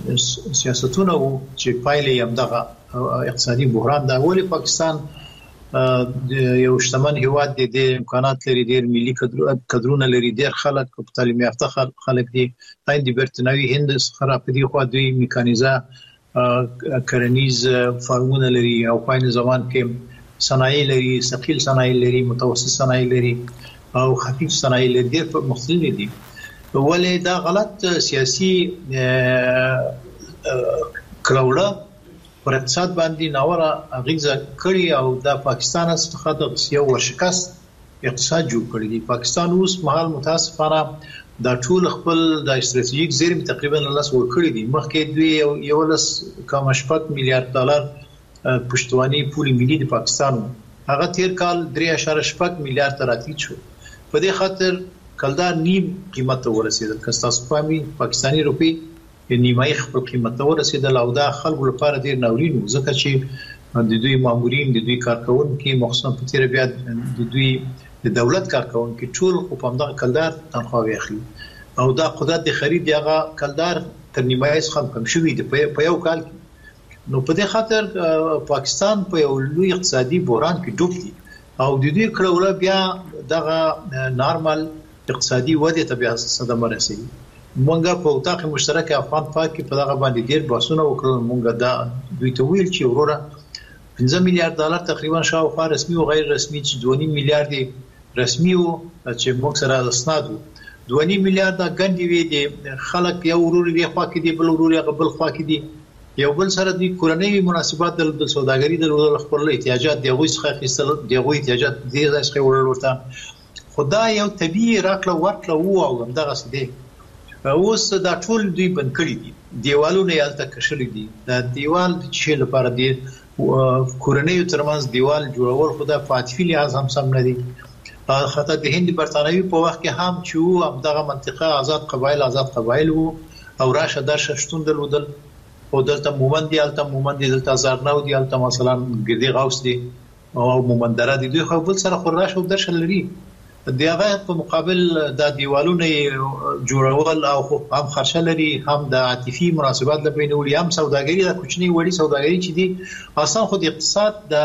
سیاستونه چې پایلې هم دغه اقتصادي بحران دا ولې پاکستان یو شتمن هیواد دی د امکانات لري ډیر ملي کډرونه لري ډیر خلک په تعلیم یافته خلک دي هند برتنوي هند څخه په دې خوا دوی میکانیزه کرنیز فارمونه لري او په نوي زمان کې صنایع لري ثقيل صنایع لري متوسط صنایع لري او خفیف صنایع لري ډیر مختلف دي ولې دا غلط سیاسي کراوله پر اقتصاد باندې ناوړه اغیزه کړی او د پاکستان څخه د یو ورشکست اقتصاد جوړ کړی دی پاکستان اوس مهال متاسفانه دا ټول خپل د استراتیژیک زیرم تقریبا لاس ور کړی دي مخکې دوی یو لس کم شپږ میلیارډ ډالر پښتواني پولی ملي د پاکستان هغه تیر کال درې اشاریه شپږ میلیارډ راتلی شو په دې خاطر کلدار نیم قیمت ورسېدل که تاسو پامي پاکستاني روپی نیمای خپل قیمت ورسېدل او دا خلکو لپاره ډیر ناورین ځکه چې د دوی مامورین د دوی کارکونکو مخصوصا په تیر بیا د دوی د دولت کارکونکو ټول په همدغه کلدار تنخواه اخلي او دا قدرت د خرید یغه کلدار تر نیمای څخه کم شوی دی په یو کال نو په دې خاطر پاکستان په یو لوی اقتصادي بحران کې ډوب دی او د دې کړهوله بیا دغه نارمل اقتصادي وده ته بیا صدمه رسېږي مونږه په اتاق مشترک افغان پاک په دغه باندې ډیر بحثونه وکړل مونږه دا دوی ته ویل چې وروره پنځه میلیارډ ډالر تقریبا شاوخوا رسمي او غیر رسمي چې دوه میلیارډ رسمي او چې موږ سره اسناد دوه میلیارډ غندې وی دي خلک یو ورور دی خوا کې دی بل ورور یې بل خوا کې دی یو بل سره د کورنۍ مناسبات د سوداګرۍ د خپل احتیاجات دی غوښ څخه خېستل دی غوښ احتیاجات دی ځکه ورل ورته خدای یو طبيعي راکړه ورکړه وو او همدغه څه دی اوس دا ټول دوی بند کړی دي دیوالونه یالته کشلې دي دا دیوال چې لپاره دی کورنۍ ترمنځ دیوال جوړول خدای فاتفي لحاظ هم سم نه دي خاطر د هند برتانوي په وخت کې هم چې هم دغه منطقه آزاد قبایل آزاد قبایل وو او راشه درشه شتون درلودل او دلته مومند دی الته مومند دی دلته زارناو دی الته مثلا ګردی غوس دی او مومندره دی دوی خو بل سره خراشه او درشه لري دغه په مقابل د دیوالونو جوړول او هم خرچه لري هم د عاطفي مناسبات لپاره نوري هم سوداګري د کوچنی وړي سوداګري چې دي اصلا خو د اقتصاد د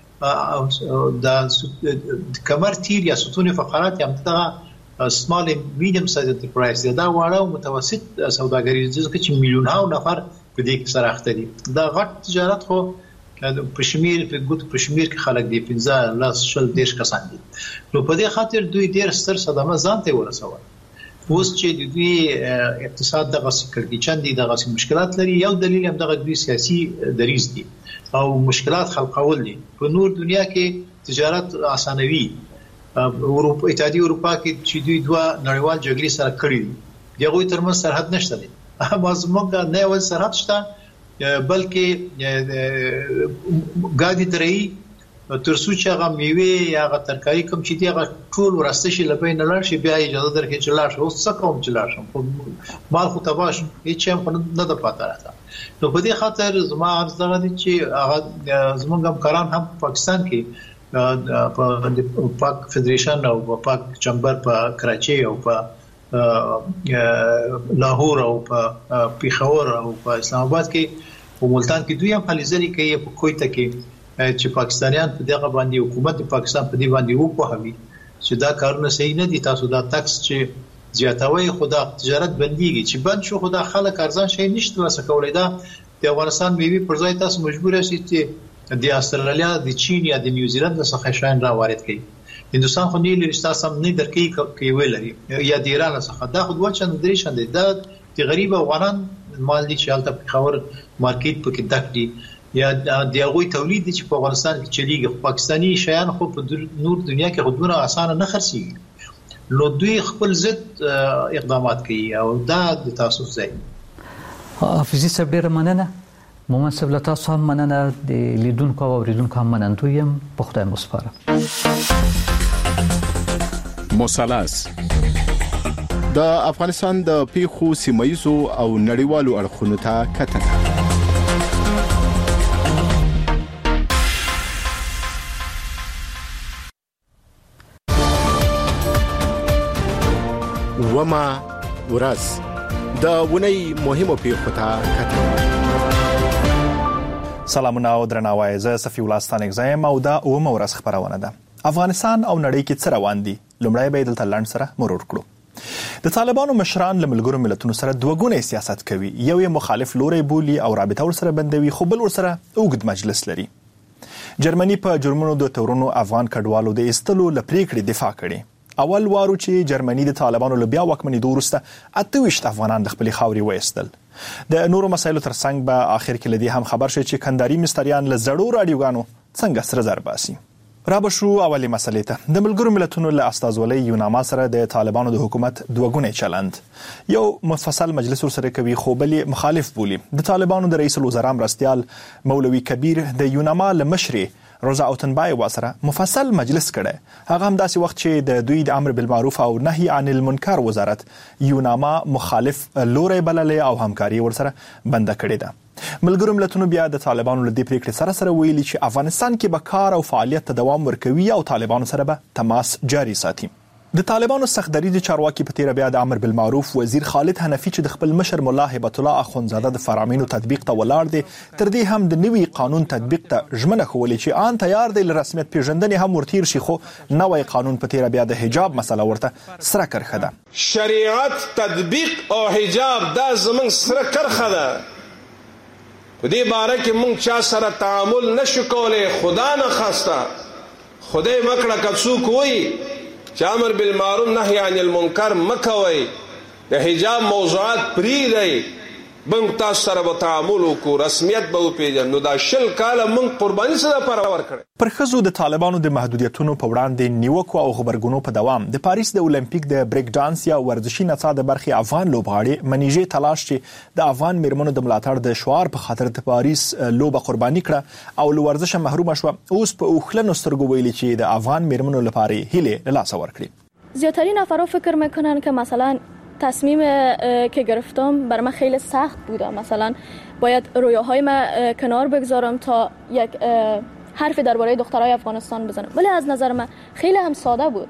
د کمر تیر یا ستون فقرات هم دغه سمال میډیم سایز انټرپرایز دا واړه او متوسط سوداګري چې میلیونونو نفر په دې کې سره اخته دي دا غټ تجارت خو په شمیر په ګوت په شمیر کې خلک دی پنځه لاس شل دیش کسان دي نو په دې خاطر دوی ډیر ستر صدمه ځان ته ورسول اوس چې دوی اقتصاد دغه سکرګي چندي دغه مشکلات لري یو دلیل هم دغه دوی سیاسي دریز دي او مشکلات خلقول دي په نور دنیا کې تجارت اسانوي اروپا اتحادیه اروپا کې چې دوی دوه نړیوال جګړې سره کړې دي دغه ترمنځ سرحد نشته دي اما زموږ نه ول سرحد شته بلکې ګاډي درې ترڅو چې هغه میوه یا هغه ترکاری کوم چې دی هغه ټول ورسته شي لبې نه لار شي بیا اجازه درکې چې لار شو څه کوم چې لار شم مال خو تباش هیڅ هم نه د پاتره راځه نو په دې خاطر زما عرض ده چې هغه زموږ همکاران هم پاکستان کې په پاک فدریشن او پاک چمبر په کراچي او په لاهور او په پیښور او په اسلام آباد کې او ملتان کې دوی هم حلیزري کوي په کویته کې چې پاکستانیان په دغه باندې حکومت پاکستان په دې باندې وکوهوي چې دا کارونه صحیح نه دي تاسو دا ټکس چې زیاتوي خدا تجارت بنديږي چې بند شو خدا خلک ارزان شي نشته وسه کولای دا د افغانستان میوي پر ځای تاسو مجبور شئ چې د استرالیا د چین یا د نیوزیلند څخه شاین را وارد کړئ هندستان خو نه لري تاسو هم نه درکې کوي ویلري یا د ایران څخه دا خو دوه چند درې شند دا د غریب افغانان مال دي چې حالت په خبر مارکیټ په کې دک دي یا د هغه تولید چې په افغانستان کې چلیږي پاکستانی شیان خو په نور دنیا کې خودونه اسانه نه خرڅي نو دوی خپل ضد اقدامات کوي او دا د تاسو ځای حافظي صاحب ډیر مننه مومن صاحب له تاسو هم مننه د لیدونکو او اوریدونکو هم مننه یم په خدای مو سپاره مثلث د افغانستان د پیښو سیمایزو او نړیوالو اړخونو ته کتنه وما ورځ د ونی مهمو پیښو ته کتنه سلامونه او درناوی، زه صفی الله ستانک زایم او دا اومه ورځ خبرونه ده. افغانستان او نړۍ کې څه روان دي؟ لومړی به دلته لاند سره مرور کړو. د طالبانو مشران له ملګرو ملتونو سره دوه ګونی سیاست کوي. یو یې مخالف لوري بولی او رابطه ورسره بندوي، خو بل ورسره اوږد مجلس لري. جرمني په جرمونو د تورونو افغان کډوالو د ایستلو لپریکړې دفاع کړي. اول وارو چې جرمني د طالبانو له بیا واکمنېدو وروسته اته ویشت افغانان د خپلې خاورې وایستل. د نورو مسایلو ترڅنګ به آخر کې لدی هم خبر شي چې کندهاري مستریان له زړو رادیوګانو څنګه سره زر باسي. را به شو اولي مسلې ته. د ملګرو ملتونو له استازولۍ یوناما سره د طالبانو د حکومت دوه ګونی چلند. یو مفصل مجلس ورسره کوي خو بل مخالف بولی. د طالبانو د رئیس الوزرا مرستیال مولوي کبیر د یوناما له مشري روزا اوتنبای واسره مفصل مجلس کړي. هغه هم داسې وخت چې د دوی د امر بالمعروف او نهي عن المنکر وزارت یوناما مخالف لوري بللې او همکاري ورسره بند کړې ده. ملګرو ملتونو بیا د طالبانو له دې پریکړې سره سره ویلي چې افغانستان کې به کار او فعالیت ته دوام ورکوي او طالبانو سره به تماس جاري ساتي. د طالبانو سختدریز چارواکي په تیر بیا د امر بالمعروف وزیر خالد حنفي چې د خپل مشر مولا هبت الله اخونزاده د فرامینو تطبیق ته ولاړ دي، تر دې هم د نوي قانون تطبیق ته ژمنه کولې چې آن تیار دی ل رسمیت پیژندنې هم ورتیر شي، خو نوی قانون په تیر بیا د حجاب مسله ورته سره کرخه ده. شریعت تطبیق او حجاب دا زمون سره کرخه ده. په دې باره کې مونږ چا سره تعامل نشو کولای. خدا نه خواسته خدای مکړه کڅوک وای چې امر بالمعروف نهي عن المنکر مکوي، د حجاب موضوعات پری دی، مونږ تاسو سره به تعامل وکړو، رسمیت به وپیژنو. نو دا شل کاله مونږ قرباني سره پرور کړې. پر ښځو د طالبانو د محدودیتونو په وړاندې نیوکو او خبرګونو په دوام د پاریس د اولمپیک د بریک ډانس یا ورزشي نڅا د برخې افغان لوبغاړي منیژې تلاش چې د افغان میرمنو د ملاتړ د شعار په خاطر د پاریس لوبه قرباني کړه او له ورزشه محروم شوه، اوس په اوخلنو سترګو ویلي چې د افغان میرمنو لپاره هیله له لاسه ورکړي. زیاترین افراد فکر میکنن که مثلا تصمیم که گرفتم بر من خیلی سخت بوده، مثلا باید رویاهای من کنار بگذارم تا یک حرف درباره دخترای افغانستان بزنم، ولی از نظر من خیلی هم ساده بود.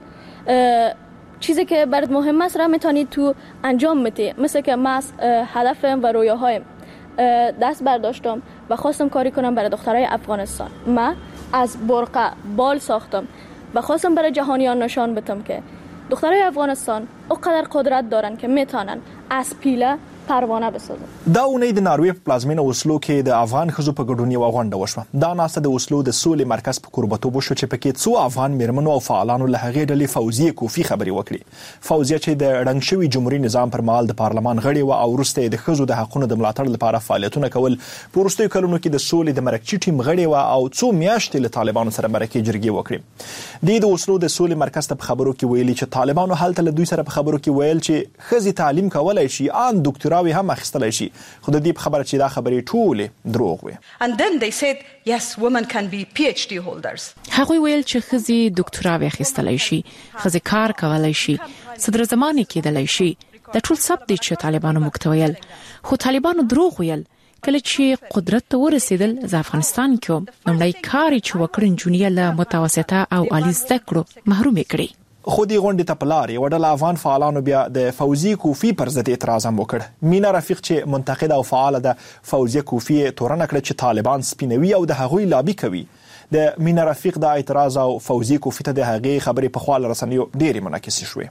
چیزی که برات مهم است را میتونید تو انجام بدی، مثل که من هدفم و رویاهایم دست برداشتم و خواستم کاری کنم برای دخترای افغانستان. من از برقع بال ساختم و خواستم برای جهانیان نشان بدم که دخترای افغانستان اونقدر قدرت دارن که میتونن از پیله پروانه بسازن. دا اونۍ د ناروې په پلازمینه اوسلو کې د افغان ښځو په ګډون یوه غونډه وشوه. دا ناسته د اوسلو د سولې مرکز په کوربتوب وشو چې پکې څو افغان میرمنو او فعالانو له هغې ډلې فوزیه کوفي خبرې وکړي. فوزیه چې د ړنګ شوي جمهوري نظام پر مهال د پارلمان غړې وه او وروسته یې د ښځو د حقونو د ملاتړ لپاره فعالیتونه کول، په وروستیو کلونو کې د سولې د مرکچي ټیم غړې وه او څو میاشتې له طالبانو سره مرکې جرګې وکړې. دوی د اوسلو د سولې مرکز ته په خبرو کې ویلي چې طالبانو هلته له دوی سره په خبرو کې ویل چې ښځې تعلیم کولی شي، ان دکتراوې هم اخیستلی شي، خو د دې په خبره چې دا خبرې ټولې دروغ وي. And then they said yes, women can be P H D holders. هغوی ویل چې ښځې دکتراوې اخیستلی شي، ښځې کار کولی شي، صدر زمانې کېدلی شي. دا ټول ثبت دی چې طالبانو موږ ته ویل، خو طالبانو دروغ ویل. کله چې قدرت ته ورسېدل زه افغانستان کې وم، لومړی کار یې چې وکړ نجونې له متوسطه او عالي زده کړو محروم یې کړې. خو دې غونډې ته په لار یوه ډله افغان فعالانو بیا د فوزیه کوفي پر ضد اعتراض هم وکړ. مینا رفیق چې منتقد او فعاله ده، فوزیه کوفي تورنه کړه چې طالبان سپینوي او د هغوی لابي کوي. د مینا رفیق د اعتراض او فوزیه کوفي ته د هغې خبرې په خوا له رسنیو ډېرې منعکسې شوې.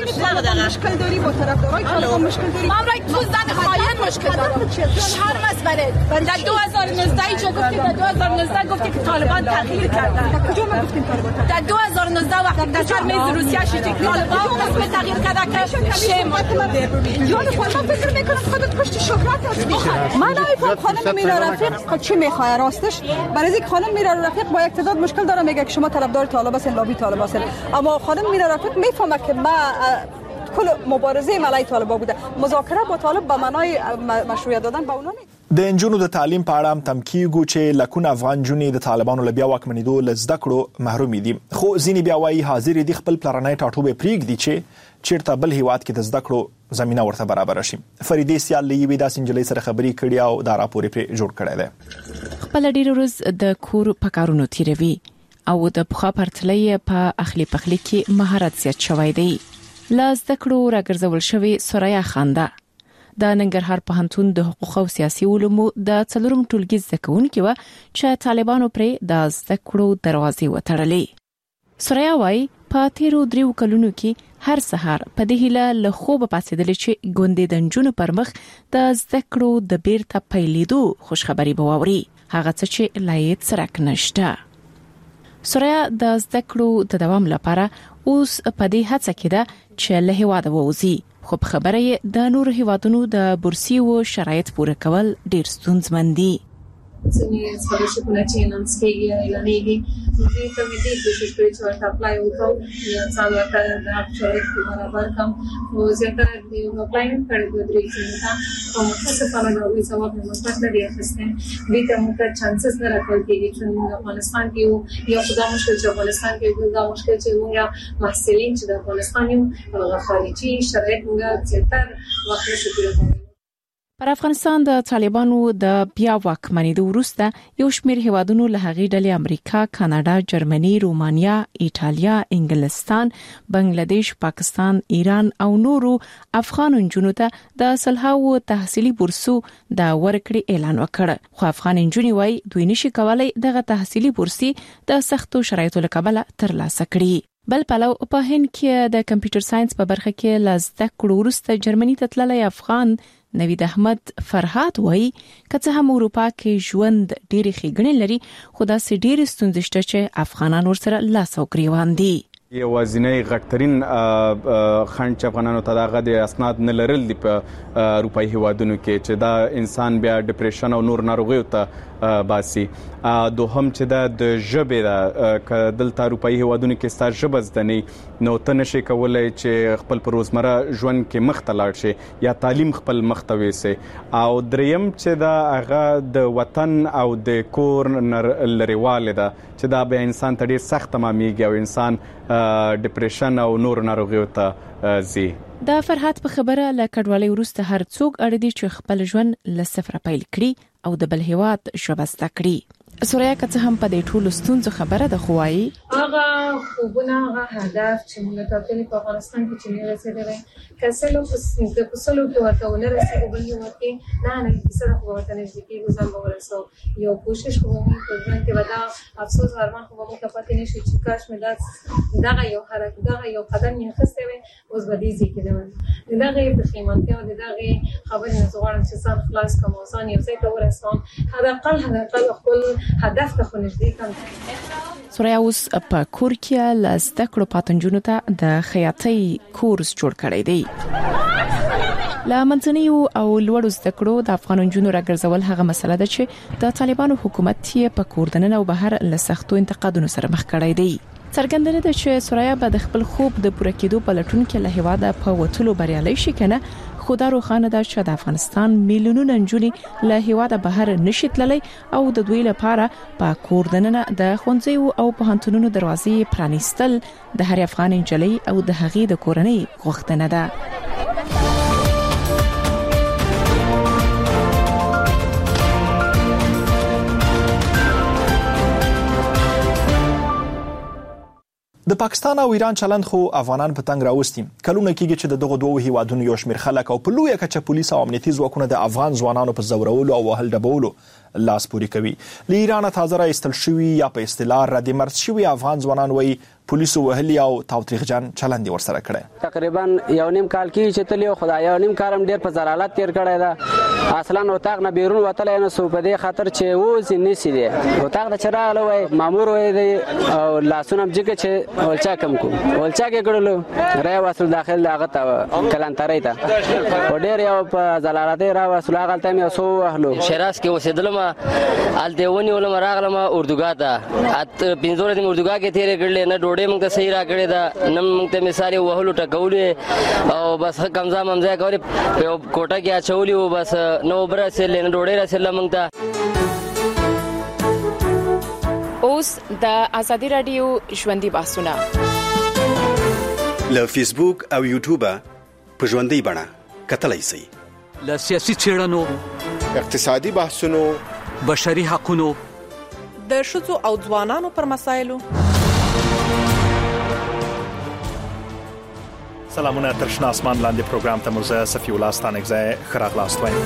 مشکل داری با طرفدارای طالبان مشکل داری؟ من رای تو زن خاین مشکل دارم. هر مسئله در دو هزار و نوزده چه گفتی؟ در دو هزار و نوزده گفتی که طالبان تغییر کردن. در کجا من گفتیم طالبان؟ در دو هزار و نوزده وقتی در چهار میز روسیه شدی طالبان اسم تغییر کرده که شیم. یاد خودم فکر میکنم خودت پشت شهرت هستی. من نمیفهم خانم میرا رفیق چی میخواد راستش؟ برای اینکه خانم میرا رفیق با اقتدار مشکل داره، میگه که شما طرفدار طالب هستین، لابی طالب هستین. اما خانم میرا رفیق میفهمه که ما کل مبارزه ملای طالبان بوده، مذاکره با طالب به معنای مشروعیت دادن به اونها نیست. د انجونو د تعلیم په اړه هم تم کیږو چې لکونه افغان جونې د طالبانو له بیا واکمنېدو له زده کړو محروم دي، خو ځینې بیا وایي حاضر دي خپل پلرنی ټاټوبې پرېږدي چې چیرته بل هیواد کې د زده کړو زمينه ورته برابر شي. فریدې سیال لېوي داسې نجلۍ سره خبرې کړې او دا راپور یې جوړ کړی دی. خپل ډېر ورځ د کور په کارونو تیروي او د پخوا پرتلې په اخلي پخلي کې مهارت زیات شوی دی. لاس د کړو راګرځول شوی سوریا خانده د ننګرهار پوهنتون د حقوق او سیاسي علومو د څلورم ټولګي زده کوونکي و چې طالبانو پرې د زده کړو دروازې وتړلې. سوریا وايي په تیرو دریو کلونو کې هر سهار په دې هیله له خوب پاسېدل چې ګوندې د نجونو پر مخ د زده کړو د بیرته پیلېدو خوشخبری به واوري، هغه څه چې لایت سرک نشته. سوریا د زده کړو د دوام لپاره اوس په دې هڅه کې ده چې له هیواده ووځي، خو په خبره یې د نور هیوادونو د بورسي او شرایط پوره کول ډیر ستونزمن دي. ځینې سکالرشپونه چې اناونس کېږي اعلانېږي دوی ته مې ډېر کوشش کړی چې ورته اپلای وکړم یا ځان ورته د شرایط برابر کړم، خو زیاتره د اپلای مې کړی دوه درې ځایونو ته، خو متاسفانه د هغوی ځواب مې مثبت نه دی اخیستی. دوی ته موږ ته چانسز نه راکول کېږي چې موږ افغانستان کې یو یا خو دا مشکل چې افغانستان کې بل دا مشکل چې موږ محصلین چې د افغانستان یو هغه خارجي شرایط موږ زیاتره وخت نشو پوره کولی. پر افغانستان د طالبانو د بیا واکمنېدو وروسته یو شمېر هیوادونو له هغې ډلې امریکا، کاناډا، جرمني، رومانیا، ایټالیا، انګلستان، بنگلاديش، پاکستان، ایران او نورو افغان نجونو ته د سلهاو تحصیلي بورسو د ورکړې اعلان وکړ، خو افغان نجونې وايي دوی نشي کولای دغه تحصیلي بورسي د سختو شرایطو له کبله ترلاسه کړي. بل پلو په هند کې د کمپیوټر ساينس په برخه کې لزده کړو وروسته جرمني ته تللی افغان نوید احمد فرهاد وایي کله هم اروپا کې ژوند ډېری ښېګڼې لري، خو دا سې ډېر ستونزې شته چې افغانان ورسره لاس او ګریوان دي. یوازینی غټترین خنډ چې افغانانو ته دغه د اسناد نه لرل دي په اروپایي هیوادونو کې چې دا انسان بیا ډیپریشن او نور ناروغیو ته باسي. دوهم چې دا د ژبې دا که دلته اروپایي هیوادونو کې ستا ژبه زده نه نو ته نشي کولی چې خپل په روزمره ژوند کې مخ ته لاړ شي یا تعلیم خپل مخ ته ویسي. او دریم چې دا هغه د وطن او د کور لرېوالی ده چې دا بیا انسان ته ډېر سخت تمامیږي او انسان ډیپریشن او نور ناروغیو ته ځي. د فرهاد په خبره له کډوالۍ وروسته هر څوک اړ دي چې خپل ژوند له صفر پیل کړي او د بل هیواد ژبه زده کړي. سوریا که څه هم په دې ټولو ستونزو خبره ده، خو وايي هغه خوبونه هغه هدف چې موږ ټاکلي په افغانستان کې چې نه رسېدلی که څه لو د پسلو کې ورته ونه رسېږو بل هېواد کې نه نه کیسه ده، خو ورته نږدې کېږو ځان به ورسوو. یو کوشش خو به موږ په ژوند کې به دا افسوس ارمان خو به موږ ته پاتې نه شي چې کاش مې دا دغه یو حرکت دغه یو قدم یې اخیستی وی اوس به دې ځای کې نه وم. د دغې پښیمانتیا او د دغې خبرې نه زه غواړم چې ځان خلاص کړم او ځان یو ځای ته ورسوم، حداقل حداقل خپل هدف ته خو نږدې کړم. سوریا اوس په کور کې له زده کړو پاتنجونو ته د خیاطۍ کورس جوړ کړی دی. لا منځنیو او لوړو زده کړو د افغان نجونو راګرځول هغه مسله ده چې د طالبانو حکومت یې په کور دننه او بهر له سختو انتقادونو سره مخ کړی دی. څرګنده ده چې سوریا به د خپل خوب د پوره کېدو په لټون کې له هیواده په وټلو بریالي شي کنه، خو دا روښانه ده چې د افغانستان میلیونونه نجونې له هیواده بهر نشي تللی او د دوی لپاره په کور دننه د ښوونځیو او پوهنتونونو دروازې پرانیستل د هر افغان نجلۍ او د هغې د کورنۍ غوښتنه ده. د پاکستان او ایران چلند خو افغانان په تنګ راوستي. کلونه کېږي چې دغه دوه هیوادونو یو شمېر خلک او په لویه کچه پولیس او امنیتي ځواکونه د افغان ځوانانو په زورولو او وهل ډبولو لاس پورې کوي. له ایران تازه راایستل شوي یا په اصطلاح ردمرز شوي افغان ځوانان وایي پولیسو وهلي او تاوتریخجن چلند ورسره کړی. تقریبا یو نیم کال کې چې تل یو خدای یو نیم کال هم ډیر په زرالات تیر کړی دا اصلا وتاغ نه بیرون وتلی نه سو په دې خاطر چې ووز نسی دی وتاغ د چراغ وای مامور وای دی او لاسونه جګه چې ولچا کم کو ولچا کې کړلو را واسل داخل هغه ته کلانتری ته او ډیر یو په زرالات را واسل هغه ته مې سو اهلو شراس کې وسیدلم ال دیونی ولم راغلم اردوګا ته ات پینځور د اردوګا کې تیر کړل نه ډوډۍ موږ ته صحیح را کړی دا نن موږ ته مثال وهلو ټکولې او بس کمزا ممزا کوي په کوټه کې اچولې او بس نو برسه لنه ډوډۍ رسېله موږ ته. اوس د ازادي رادیو ژوندۍ بحثونه له فیسبوک او یوټیوب په ژوندۍ بڼه کتلای شئ. له سیاسي چیرنو اقتصادي بحثونو بشري حقوقو د شذو او ځوانانو پر مسایلو سلامونه تر شنه اسمان لاندې پروګرام ته مو زه صفي الله ستانکزی خراغلاست وایم.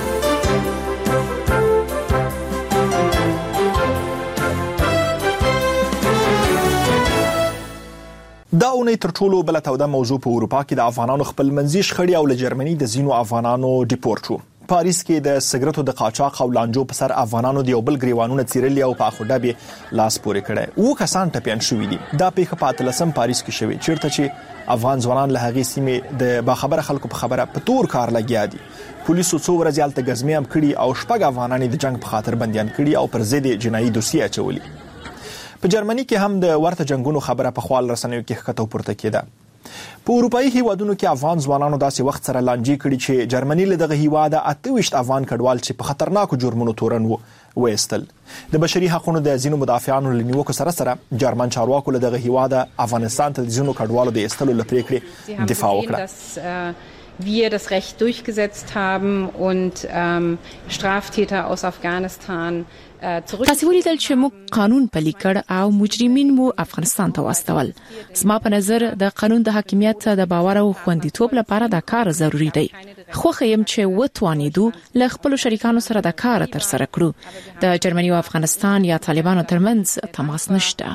دا اونۍ تر ټولو بل توده موضوع په اروپا کې د افغانانو خپل منځي شخړې او له جرمني د زینو افغانانو ډیپورت شو. پاریس کې د سګرټو د قاچاق او لانجو په سر افغانانو د یو بل ګریوانونه څیرلي او په اخوډه به لاس پورې کړي. او کسان ټپيان شوي دي. دا پیښه په اتلسم پاریس کې شوې چیرته چې افغان ځوانان له هغې سیمې د باخبره خلکو په خبره په تور کار لګیا دي. پولیسو څو ورځې هلته ګزمې هم کړي او شپږ افغانان د جنگ په خاطر بندیان کړي او پر ضد جنایي دوسیه اچولي. په جرمني کې هم د ورته جنگونو خبره په خپل رسنیو کې ښکته پورته کېده. په اروپאי هیوادونو کې افغان ځوانانو داسې وخت سره لانجې کړي چې جرمني له دغه هیواده اته ویشت افغان کډوال چې په خطرناکو جرمونو تورن وو وېستل. د بشري حقوقو د ځینو مدافعانو له نیوکو سره سره جرمن چارواکو له دغه هیواده افغانستان ته د ځینو کډوالو د ایستلو لپاره پریکړې دفاع وکړه. wir das Recht durchgesetzt haben und ähm, Straftäter aus Afghanistan zurück. تاسو ولیدل چې موږ قانون پلي کړ او مجرمین مو افغانستان ته واستول. زما په نظر د قانون د حاکمیت د باور او خوندیتوب لپاره دا کار ضروری دی. خو خیم چې وتوانیدو له خپل شریکانو سره دا کار تر سره کړو. د جرمني او افغانستان یا طالبانو ترمنځ تماس نشته.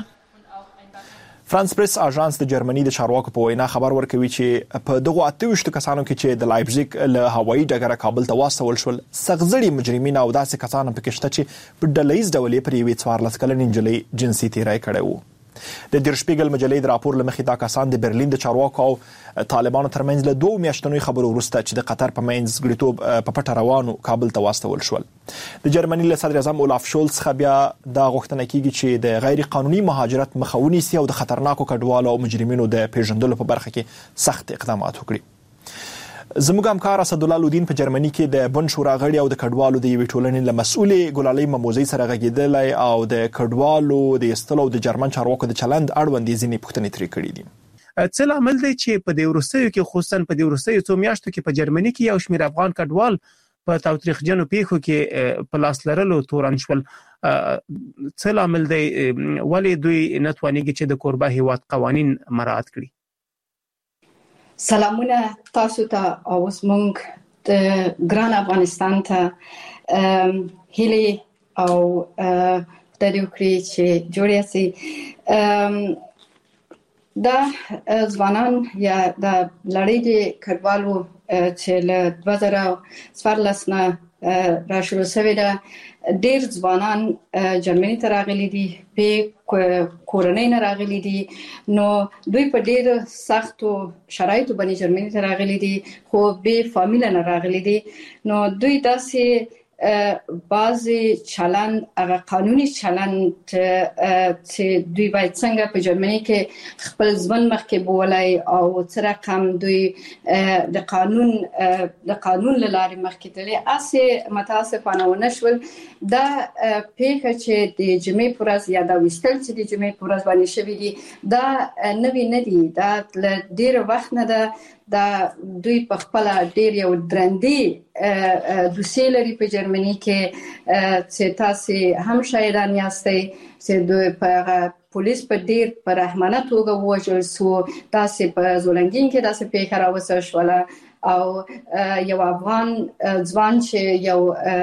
فرانس پریس اژانس د جرمني د چارواکو په وینا خبر ورکوي چې په دغه اته ویشت کسانو کې چې د لایپزیګ له هوایي ډګره کابل ته واستول شول سغزړي مجرمین او داسې کسان په کې شته چې په ډلهیز ډول پر یوې څوارلس کلنې نجلۍ جنسي تیری کړی وو. د در شپیګل مجلې د راپور لمخې دا کسان د برلین د چارواکو او طالبانو ترمنځ له دوه میاشتنوي خبرو وروسته چې د قطر په منځ ګړیتوب په پټه روانو کابل ته واستول شول. د جرمني له صدر اعظم اولاف شولز څخه بیا دا غوښتنه کیږي چې د غیر قانوني مهاجرت مخاوني سي او د خطرناکو کډوالو او مجرمینو د پیژندلو په برخه کې سخت اقدامات وکړي. زموږ همکار اسد الله لودین په جرمني کې د بن شورا غړي او د کډوالو د یوې ټولنې له مسؤلې ګلالۍ مموزي سره غږیدلی او د کډوالو د ایستلو د جرمن چارواکو د چلند اړوند ځینې پوښتنې ترې کړې دي. څه لامل دی چې په دې وروستیو کې خصوصا په دې وروستیو څو میاشتو کې په جرمني کې یو شمېر افغان کډوال په تاوتریخجنو پیښو کې په لاس لرلو تورن شول؟ څه لامل دی ولې دوی نه توانېږي چې د کوربه هیواد قوانین مراعات کړي؟ سلامونه تاسو ته او زموږ د ګران افغانستان ته هیله او د دې وکړي چې جوړه سي دا ځوانان یا د لړۍ د کډوالو چې له دوه زره څوارلس نه را شروع شوې ده. ډېر ځوانان جرمني ته راغلي دي، په کورنۍ نه راغلي دي، نو دوی په ډېر سختو شرایطو باندې جرمني ته راغلي دي خو به فامیل نه راغلي دي. نو دوی داسې بعضی چلند هغه قانوني چلند چې دوی باید څنګه په جرمني کې خپل ژوند مخکې بولای او څه رقم دوی د قانون د قانون لارې مخکې تللی اسې متاسفانه ونشول. دا پیښه چې د جمعې پر ورځ یا دا ویستل چې د جمعې پر ورځ باندې شوي دي دا نوي نه دي، دا له ډېر وخت نه ده. دا دوی په خپل ډېر یو درندې دوسیې لري په جرمني کې چې تاسو هم شاهدان یاستئ چې دوی په پولیس په ډېر په رحمانه توګه ووژل سو. تاسو په زولنګین کې تاسو پیښه راوسته شوله او یو افغان ځوان چې یو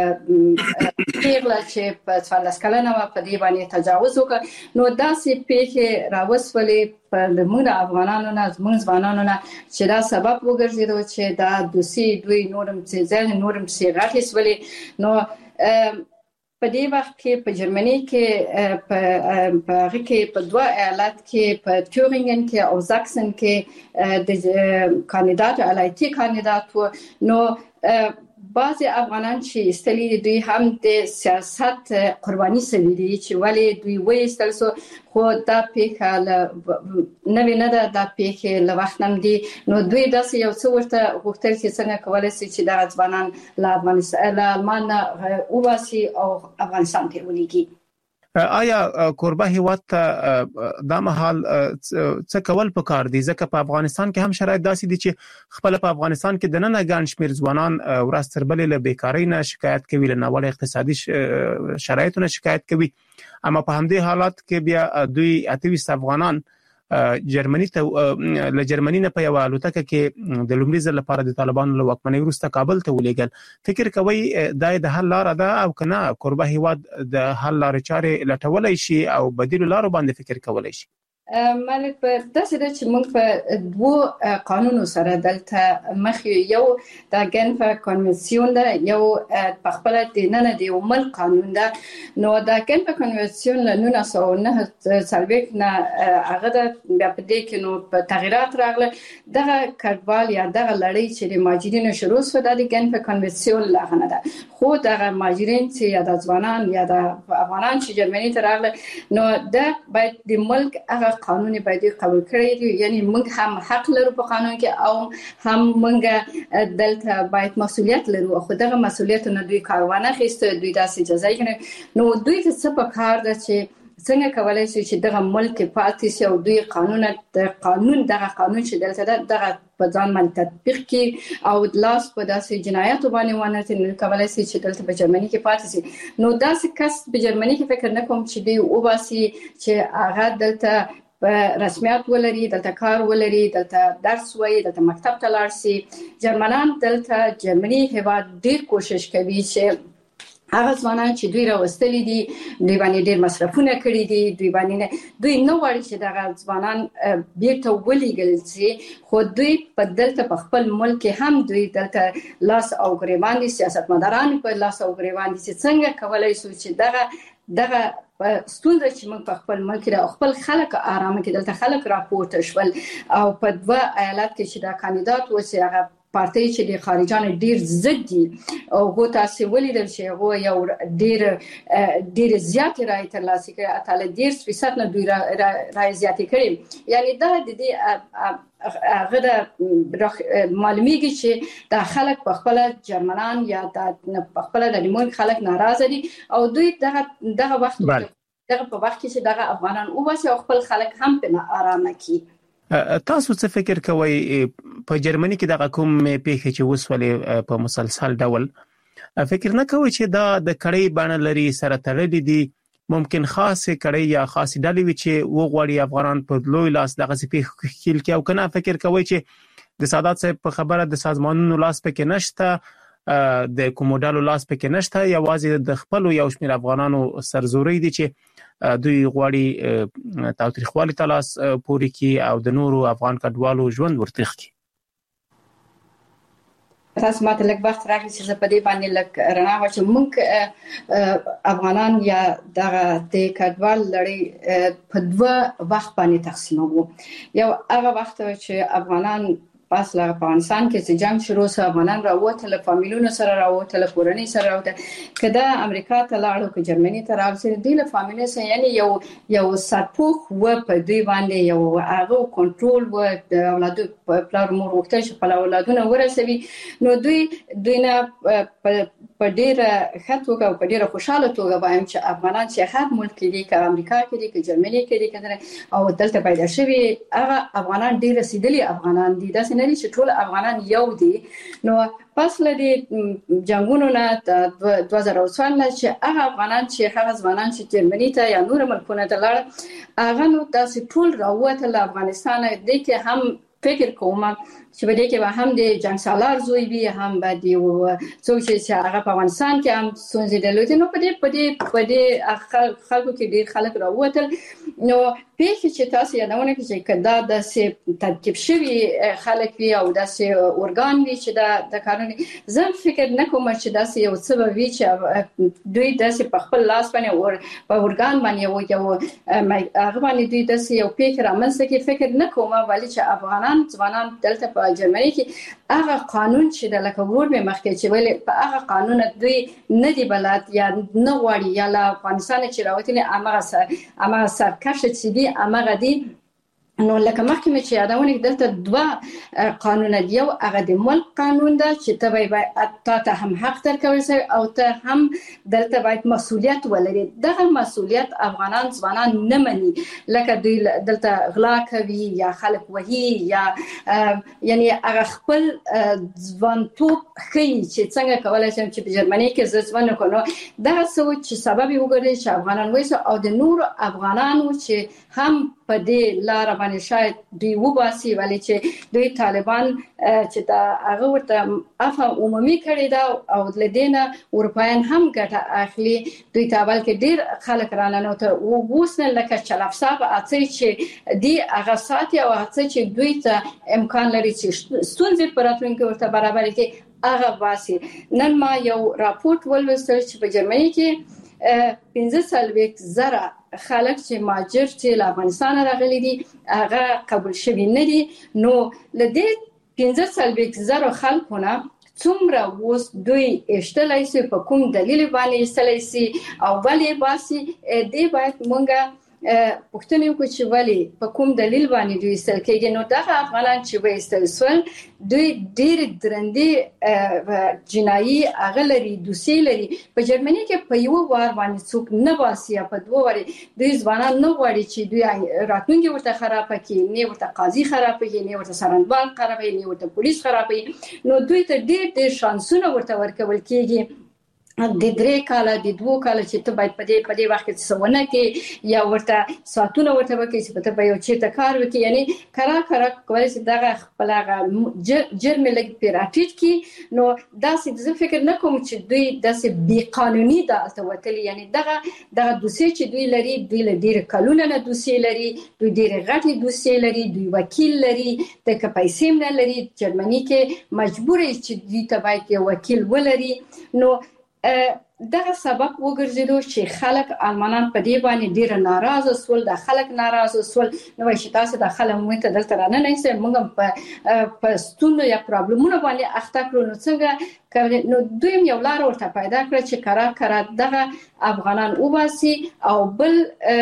پیغله چې په څوارلس کلنه وه په دې باندې تجاوز وکړ. نو داسې پیښې راوسولې په موږ د افغانانو نه زموږ ځوانانو نه چې دا سبب وګرځېدو چې دا دوسي دوی نورم څه ځل نورم څه غټې سولې. نو په دې وخت کې په جرمني کې په هغه کې په دوه ایالت کې په تورینګن کې او زاکسن کې د کاندیدات الایتي کاندیدات و. نو بعضی افغانان چې استلی دوی هم د سیاست قرباني سوي دي چې ولی دوی وېستل سو خو دا پیښه نوې نه ده، دا پیښه له وخت هم دي. نو دوی داسې یو څه ورته غوښتل چې څنګه کولای شي چې دا ځوانان له افغانستان له المان وباسي او افغانستان ته ولېږي. آیا کوربه هیواد ته دا مهال څه کول پکار دي؟ ځکه په افغانستان کې هم شرایط داسې دي چې خپل په افغانستان کې د نن ګڼ شمېر ځوانان ورځ تر بلې له بیکارۍ نه شکایت کوي، له ناوړه اقتصادي شرایطو نه شکایت کوي، اما په همدې حالات کې بیا دوی اته ویشت افغانان جرمني ته له جرمني نه په یو الوتکه کې د لومړي ځل لپاره د طالبانو له واکمنۍ وروسته کابل ته ولېږل. فکر کوي دا د حل لار ده او کنه کوربه هیواد د حل لارې چارې لټولای شي او بدیل لارو باندې فکر کولای شي؟ مالک په داسې ده چې موږ په دوه قانونو سره دلته مخ یو د جنف کنونسیون ده، یو په خپل د نن د یو ملک قانون ده. نو د جنف کنونسیون له نولس سوه نه څلوېښت نه هغه د بیا په دې کې نو په تغیرات راغله. دغه کډوال یا دغه لړۍ چې د مهاجرینو شروع شوه د جنف کنونسیون لغه نه ده، خو دغه مهاجرین چې یا د ځوانان یا د افغانان چې جرمني ته راغله نو دا باید د ملک هغه قانون باید قبول کړی دی. یعنی موږ هم حق لرو په قانون کې او هم موږ دلته باید مسؤلیت لرو، خو دغه مسؤلیت نه دوی کاروانه خسته دوی داسې جزای کنه. نو دوی ته څه په کار ده چې څنګه کولای شي چې دغه ملک پاتې شي او دوی قانون د قانون دغه قانون چې دلته دغه په ځان باندې تطبیق کړي او لاس په داسې جنایاتو باندې ونه نه کولای شي چې دلته په جرمني کې پاتې شي. نو داسې کس په جرمني کې فکر نه کوم چې دوی وباسي چې هغه دلته رسمیت ولري، دلته کار ولري، دلته درس وایي، دلته مکتب ته لاړ شي. جرمنان دلته جرمني هیواد ډیر کوشش کوي چې هغه ځوانان چې دوی راوستلي دي دوی باندې ډیر مصرفونه کړي دي، دوی باندې دوی نه غواړي چې دغه ځوانان بیرته ولېږل شي، خو دوی په دلته په خپل ملک هم دوی دلته لاس او ګریوان دي، سیاستمداران په لاس او ګریوان دي چې څنګه کولای شي چې دغه دغه ستونزه چې موږ په خپل ملک کې خپل خلک آرام کې دلته خلک راپورته شول او په دوه ایالت کې چې دا کاندیدات و چې هغه پارټي چې د خارجانو ډیر ضد دي او هو تاسو ولیدل چې هغه یو ډیر ډیر زیات رائے ترلاسه کړي، اتل ډیر فیصد نه دوی رائے زیات کړي. یعنی دا د دې هغه د معلومیږي چې د خلک په خپل جرمنان یا د په خپل د لیمون خلک ناراضه دي او دوی دغه دغه وخت دغه په وخت کې چې دغه افغانان او واسه خپل خلک هم په آرام کې. تاسو څه فکر کوئ په جرمني کې دغه کوم پیښې چې وسولې په مسلسل ډول فکر نه کوئ چې دا د کړۍ باندې لري سره تړلې دي؟ ممکن خاصه کړۍ یا خاصه ډلې وي چې وغوړي افغانان په لوی لاس دغه پیښې خېل کې او کنه فکر کوئ چې د سادات صاحب په خبره د سازمانونو لاس پکې نشته، د کوموډالو لاس پکې نشته، یوازې د خپل یو شمېر افغانانو سرزوري دي چې دوی غواړي تاریخوالي تلاس پوری کی او د نورو افغان کډوالو ژوند ورتخ کی. تاسو ماته لږ وخت راکړئ چې زه په دې باندې لږ رڼا واچوم. موږ افغانان یا دغه د کډوال لړۍ په دوه وخت باندې تقسیموو. یو هغه وخت چې افغانان پس له افغانستان کې چې جنگ شروع شو، افغانان راووتل، فامیلونو سره راووتل، کورنۍ سره راووتل، کله امریکا ته لاړو که جرمني ته راوځي د له فامیلونو سره یعنی یو یو سرپوخ و په دوی باندې یو هغه کنټرول و د اولادو په پلار مور وکړي چې په اولادونه ورسوي. نو دوی دوی نه په ډیره خاطر او په ډیره خوشاله توګه وایم چې افغانان چې هر ملک کې دي، که امریکا کې دي، که جرمني کې دي، کله او دلته پیدا شوي هغه افغانان ډیر رسیدلي افغانان دي، دا نه دي چې ټول افغانان یو دي. نو پس لدی جنگونو نه د دوه زره او څلور چې هغه افغانان چې هغه ځوانان چې جرمني ته یا نور ملکونه ته لاړ هغه نو تاسو ټول راووتل افغانستان دې کې هم فکر کوم چې بده کې به هم د جنگ سالار زوی وي، هم به دی او څو چې هغه په افغانستان کې هم سونځي دلته نو په دې په دې په دې خلکو کې ډیر خلک راووتل. نو پیښه چې تاسو یادونه کوي چې کدا د سي ترکیب شوی خلک وي او د سي اورګان وي چې د د قانون زه فکر نه کوم چې د سي یو څه وي چې دوی د سي په خپل لاس باندې او په اورګان باندې یو یو هغه باندې دوی د سي یو پیښه رامنځته کې فکر نه کوم، ولی چې افغانان ځوانان دلته په جرمني کې هغه قانون چې د لکه ور به مخکې چې ولې په هغه قانون دوی نه دی بلد یا نه غواړي یا له افغانستان چې راوتلي امغه سره امغه سرکش چې دی امغه دی. نو لکه مخکې چې یادونه دلته دوه قانون دی، یو هغه د ملک قانون ده چې ته باید ته هم حق درکول شي او ته هم دلته باید مسؤلیت ولري. دغه مسؤلیت افغانان ځوانان نه مني، لکه دوی دلته غلا کوي یا خلک وهي یا یعنی هغه خپل ځوانتوب خي چې څنګه کولای شي چې په جرمني کې ځوان کونو دا څه چې سبب وګرځي چې افغانان وایي او د نور افغانانو چې هم په دې لار باندې شاید دوی وباسي ولی چې دوی طالبان چې دا هغه ورته عفو عمومي کړی دا او لدينا اروپایان هم ګټه اخلي دوی تابل کې ډیر خلک رانه ته ووسنه لکه چلف صاحب اڅي چې دی هغه ساتي او اڅي چې دوی ته امکان لري چې ستونزې پراتونکو ورته برابر کې هغه باسي. نن ما یو راپورټ ولوستل چې په جرمني کې پنځه سلويک زره خلک چې ماجر چې له افغانستان راغلي دي هغه قبول شوي نه دي. نو لدې پنځه سلويک زره خلکونه څومره وس دوی اشتلای سي په کوم دلیل باندې اشتلای سي او ولې باسي دې باید مونږه پښتنې کو چې ولی په کوم دلیل باندې دوی استل کېږي. نو دا افغانان چې وې استل سول دوی ډېر درندې جنایي اغلري دوسي لري. په جرمني کې په یو وار باندې څوک نه باسي په دوه واري دوی ځوانان نه غواړي چې دوی راتلونکي ورته خراب کړي نه ورته قاضي خراب کړي نه ورته سرنبال خراب کړي نه ورته پولیس خراب کړي. نو دوی ته ډېر ډېر شانسونه ورته ورکول کېږي د درې کاله د دوه کاله چې ته باید په دې په دې وخت کې څونه کې یا ورته ساتونه ورته وکړي چې ته به یو چې ته کار وکړي یعنی کرا کرا کولی چې دغه خپل جرم لګ پیراټیټ کی. نو دا څه فکر نه کوم چې دوی داسې بی قانوني دا وتلی یعنی دغه دغه دوسي چې دوی لري دوی له ډیر کلونه نه دوسي لري دوی ډیر غټي دوسي لري دوی وکیل لري د پیسې نه لري. جرمني کې مجبور چې دوی ته باید یو وکیل ولري. نو دغه سبب وګرځیدو چې خلک المانان په دې باندې ډیر ناراضه سول د خلک ناراضه سول. نو چې تاسو د خلک مو ته دلته رانه نه سي موږ په په ستونو یا پرابلمونو باندې اخته کړو. نو څنګه نو دوی یو لار ورته پیدا کړ چې کرا کرا دغه افغانان وباسي او بل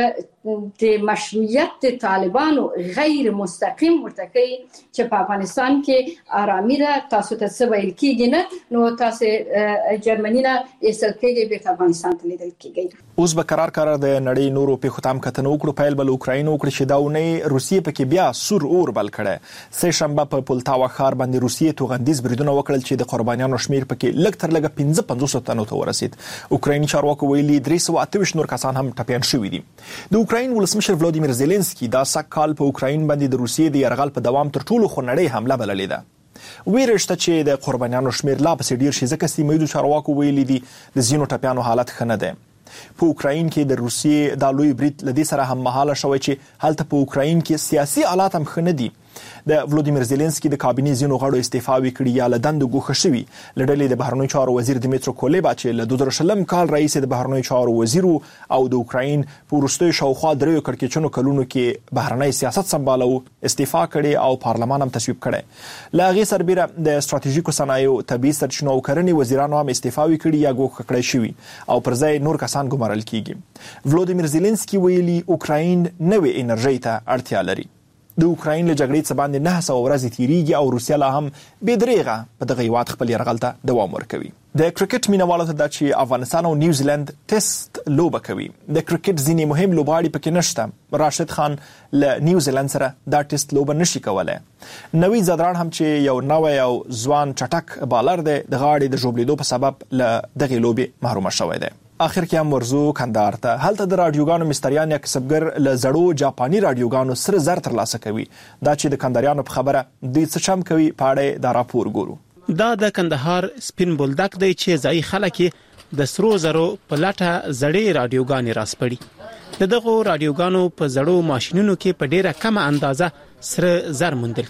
د مشروعیت د طالبانو غیر مستقیم ورته کوي چې په افغانستان کې آرامي ده تاسو ته څه ویل کېږي نه نو تاسو جرمني نه ایستل کېږي به افغانستان ته لیدل کېږي. اوس به قرار قرار د نړۍ نورو په ختم کتنو وکړو پیل بل اوکراین وکړي چې داونه روسیې پکې بیا سور اور بل کړي. سه شنبه په پولتاوا ښار باندې روسیې توغندیز بریدونه وکړل چې د قربانیانو شمیر پکې لږ تر لږه پنځه پنځوس تنو ته ورسید. اوکرایني چارواکو ویلي درې سوه اته ویشت نور کسان هم ټپیان شوي دي. د اوکراین ولسمشر ولادیمیر زيلنسکي دا سږ کال په اوکراین باندې د روسیې د یرغل په دوام تر ټولو خونړۍ حمله بللې ده. ویرشته چې د قربانیانو شمیر لا پسې ډیر شي ځکه چې مېدو چارواکو ویلي دي د زینو ټپیانو حالت ښه نه دی. په اوکراین کې د روسیې د لوی برید لدې سره هم مهاله شوی چې هلته په اوکراین کې سیاسي حالات هم ښه نه دي. د ولادیمیر زيلنسکي د کابینې ځینو غړو استعفا وکړي یا لدند ګوښه شوی. لړلې د بهرنیو چارو وزیر دمیترو کولیبا چې له دوه زره شلم کال رئیس د بهرنیو چارو وزیر او د اوکراین په وروستیو شاوخوا دریو کړکېچنو کلونو کې بهرنی سیاست سمبالو استعفا کړي او پارلمان هم تصویب کړي. لا غي سربېره د ستراتیژیکو صنایعو طبي سرچینو او کرنې وزیرانو هم استعفا وکړي یا ګوښه کړي شوی او پر ځای نور کسان ګمارل کیږي. ولادیمیر زيلنسکي ویلي اوکراین نوې انرژي ته اړتیا لري. د اوکراین له جګړې څخه باندې نه سو ورځې تیریږي او روسیا لا هم بې دریغه په دغه هیواد خپل یرغل ته دوام ورکوي. د کرکټ مینوالو ته دا چې افغانستان او نیوزیلند ټیسټ لوبه کوي. د کرکټ ځینې مهم لوبغاړي پکې نشته. راشد خان له نیوزیلند سره دا ټیسټ لوبه نشي کولای. نوید زدران هم چې یو نوی او ځوان چټک بالر دی د غاړې د ژوبلیدو په سبب له دغه لوبې محروم شوی دی. اخر کې هم ورزو کندهار ته. هلته د رادیوګانو مستریان یا کسبګر له زړو جاپاني رادیوګانو سره زر ترلاسه کوي. دا چې د کندهاریانو په خبره دوی څه چم کوي په اړه دا راپور ګورو. دا د کندهار سپین بولدک دی چې ځای خلک د سرو زرو په لټه زړې رادیوګانې راسپړي. د دغه رادیوګانو په زړو ماشينونو کې په ډیره کمه اندازه سره زر موندل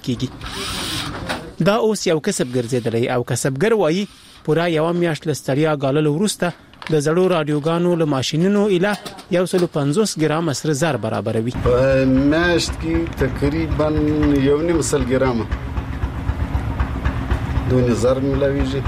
کیږي. دا اوس یو کسب ګرځیدلی او کسبګر وایي پورا یو میاشت لستړیا غالل ورسته د زړو رادیوګانو له ماشينونو اله یو سل پنځوس ګرام سره زر برابروي. په میاشت کې تقریبا یو نیم سل ګرام دونه زر ملويږي.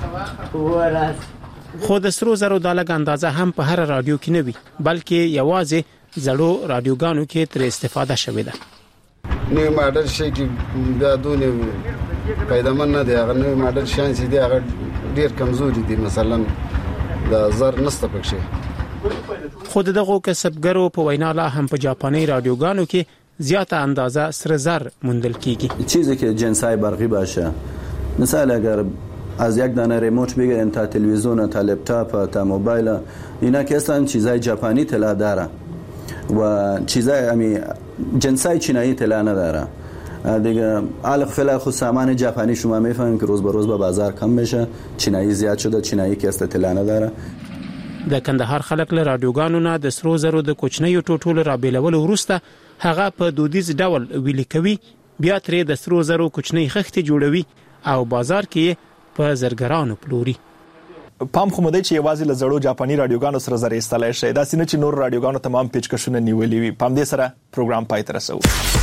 خو د سرو زرو د لګ اندازه هم په هر رادیو کې نه وي بلکې یوازې زړو رادیوګانو کې تر استفاده شوې ده. نو ماډل شي چې دا دونه پیدامن نه دی. هغه نو ماډل شان سي دی هغه ډیر کمزوري دي. مثلا دا زر نسته پکې. خود دغه کسبګرو په وینا لا هم په جاپانی رادیوګانو کې زیاته اندازه سر زر موندل کیږي. چیزی که جنسای برقی باشه مثلا اگر از یک دانه ریموت بگیرین تا تلویزیون تا لپتاپ تا موبایل اینا که اصلا چیزای ژاپنی طلا داره و چیزای امی جنسای چینایی اطلاع نداره دیگه. الان فعلا خود سامان ژاپنی شما میفهمید که روز به روز به بازار کم میشه، چینایی زیاد شده، چینایی که است اطلاع نداره. د کندهار خلک له رادیوګانو نه د سرو زرو د کوچنیو ټوټو را بیلول وروسته هغه په دودیز ډول ویلي کوي، بیا ترې د سرو زرو کوچنی خښتې جوړوي او بازار کې په زرګرانو پلوري. پام خو مده چې یوازې له زړو جاپاني رادیوګانو سره زری استلای شي دا سینه چې نور رادیوګانو تمام پیچکشونه نیولې وي. پام دې سره پروګرام پای ته رسو.